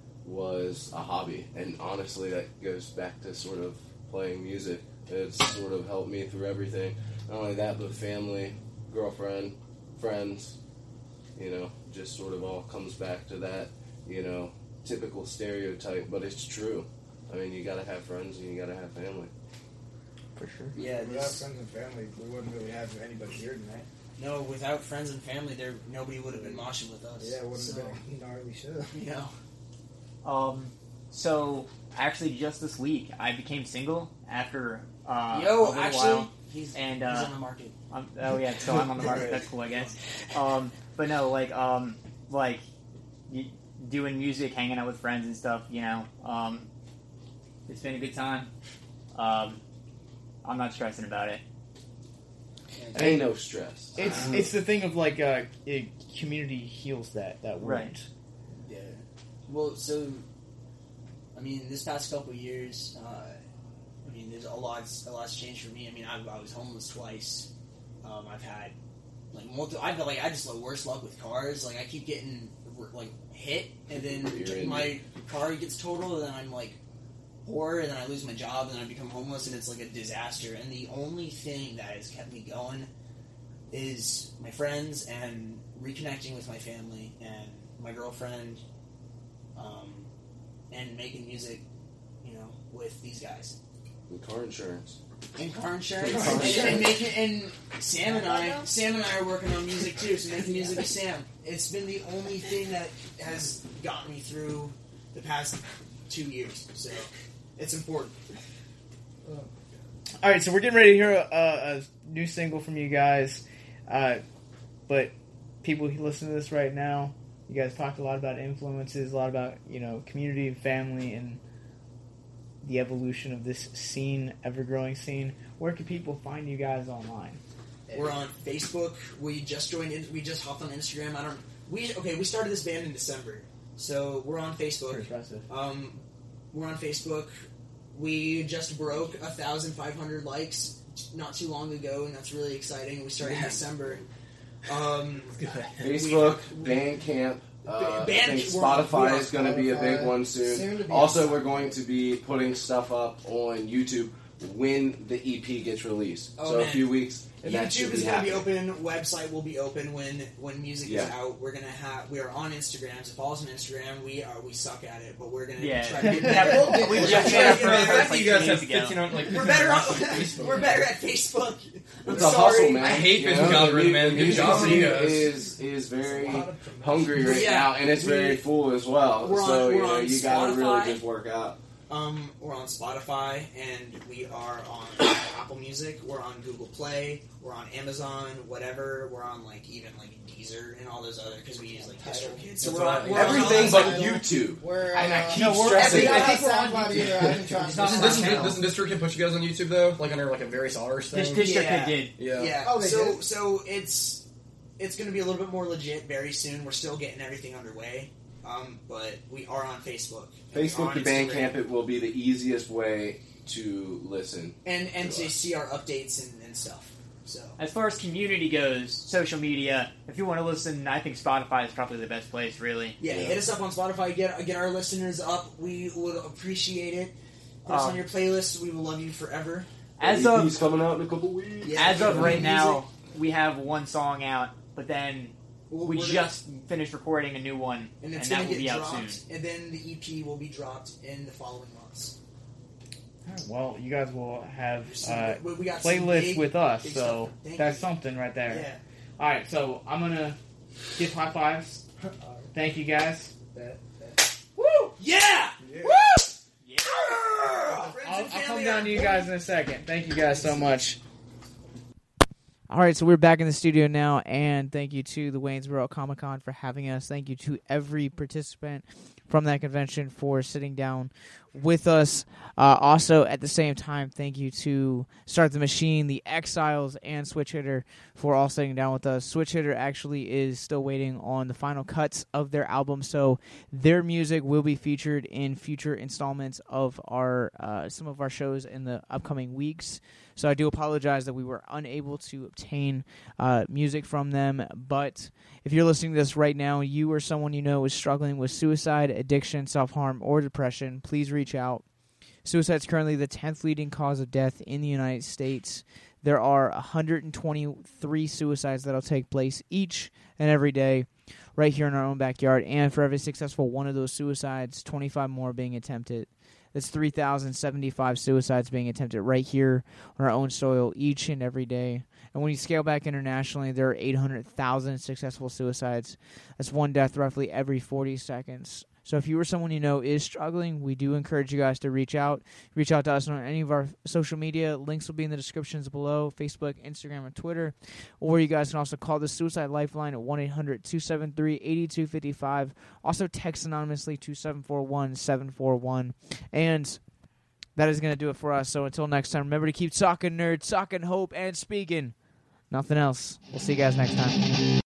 was a hobby, and honestly, that goes back to sort of playing music. It's sort of helped me through everything. Not only that, but family, girlfriend, friends. You know, just sort of all comes back to that. You know, typical stereotype, but it's true. I mean, you gotta have friends and you gotta have family. For sure. Yeah, Without this- friends and family, we wouldn't really have anybody here tonight. No, without friends and family, there nobody would have been moshing with us. Yeah, it wouldn't so, have been a gnarly show. You know. Um, so actually, just this week, I became single after uh, a Yo, little actually, while. he's, and he's uh, on the market. I'm, oh yeah, so I'm on the market. That's cool, I guess. Um, but no, like, um, like y- doing music, hanging out with friends and stuff. You know, um, it's been a good time. Um, I'm not stressing about it. Ain't no stress. It's it's the thing of like uh, it, community heals that that wound. Right. Yeah. Well, so I mean, this past couple of years, uh, I mean, there's a lot. A lot's changed for me. I mean, I, I was homeless twice. Um, I've had like multiple. I've got like I just like worse luck with cars. Like I keep getting like hit, and then You're in my car gets totaled, and then I'm like poor, and then I lose my job, and then I become homeless, and it's like a disaster. And the only thing that has kept me going is my friends and reconnecting with my family and my girlfriend, um, and making music, you know, with these guys. And car insurance. And car insurance. Car and, insurance. and making and Sam and I, Sam and I are working on music too. So making music with Sam. It's been the only thing that has gotten me through the past two years. So it's important. All right, so we're getting ready to hear a, a new single from you guys. Uh, but people who listen to this right now, you guys talked a lot about influences, a lot about, you know, community and family and the evolution of this scene, ever-growing scene. Where can people find you guys online? We're on Facebook. We just joined. In, we just hopped on Instagram. I don't. We okay. We started this band in December, so we're on Facebook. Impressive. Um, we're on Facebook. We just broke a thousand five hundred likes not too long ago, and that's really exciting. We started in December. Um, Facebook, Bandcamp. Uh, Band- I think we're on- we're Spotify on is going to be a big Spotify. one Soon soon. to be Also, on we're going to be putting stuff up on YouTube when the E P gets released. Oh, so man. a few weeks, and that YouTube should is be going to be happening. open. Website will be open when when music is Yeah. out. We're gonna have. We are on Instagram. So follow us on Instagram. We are. We suck at it, but we're gonna Yeah. try to get Yeah, better. we'll- we We're just trying made to our get first, better. like, you guys have fifteen on, like, We're better. On, Facebook. we're better at Facebook. I'm It's a sorry. hustle, man. I hate You Facebook know, the algorithm, mu- man. the Good music job for you scene guys. is is very hungry right Yeah. now, and it's We- very full as well. We're on- so you we're know on you got to really Spotify. just work out. Um, we're on Spotify, and we are on Apple Music. We're on Google Play. We're on Amazon. Whatever. We're on like even like Deezer and all those other because we use like DistroKid. So That's we're what on I- we're everything on but all those- YouTube. We're, And I uh, keep no, we're, stressing we don't it. have SoundCloud either. I haven't tried Doesn't, SoundCloud. doesn't, doesn't DistroKid put you guys on YouTube though? Like under like a various artist thing? Dis- DistroKid yeah. did. Yeah. Yeah. Oh, they so did? so it's it's going to be a little bit more legit very soon. We're still getting everything underway, um, but we are on Facebook. and we're Facebook on to Instagram. Bandcamp, it will be the easiest way to listen. and and to to us. see our updates and, and stuff. So As far as community goes, social media, if you want to listen, I think Spotify is probably the best place, really. yeah, hit us up on Spotify. Get get our listeners up. We would appreciate it. Put us Um, on your playlist. We will love you forever. As E of P's coming out in a couple weeks. Yeah, as of yeah, right music. now, we have one song out, but then We'll- we we're just finished recording a new one, and and, it's that gonna will get be out dropped, soon. and then the E P will be dropped in the following months. Well, you guys will have Some- uh, we- we got some playlists big- with us, big so stuff. Thank that's you. something right there. Yeah. All right, so I'm gonna give high fives. Thank you guys. Woo! Yeah! Woo! Yeah! I'll, I'll come down to you guys in a second. Thank you guys so much. All right, so we're back in the studio now, and thank you to the Waynesboro Comic Con for having us. Thank you to every participant from that convention for sitting down with us. Uh, also, at the same time, thank you to Start the Machine, the Exiles, and Switch Hitter for all sitting down with us. Switch Hitter actually is still waiting on the final cuts of their album, so their music will be featured in future installments of our uh, some of our shows in the upcoming weeks. So I do apologize that we were unable to obtain uh, music from them, but if you're listening to this right now, you or someone you know is struggling with suicide, addiction, self-harm, or depression, please reach out. Suicide is currently the tenth leading cause of death in the United States. There are one hundred twenty-three suicides that will take place each and every day right here in our own backyard, and for every successful one of those suicides, twenty-five more being attempted. That's three thousand seventy-five suicides being attempted right here on our own soil each and every day. And when you scale back internationally, there are eight hundred thousand successful suicides. That's one death roughly every forty seconds. So if you or someone you know is struggling, we do encourage you guys to reach out. Reach out to us on any of our social media. Links will be in the descriptions below, Facebook, Instagram, and Twitter. Or you guys can also call the Suicide Lifeline at one eight hundred two seven three eight two five five. Also text anonymously to seven four one seven four one. And that is going to do it for us. So until next time, remember to keep talking nerd, talking hope, and speaking nothing else. We'll see you guys next time.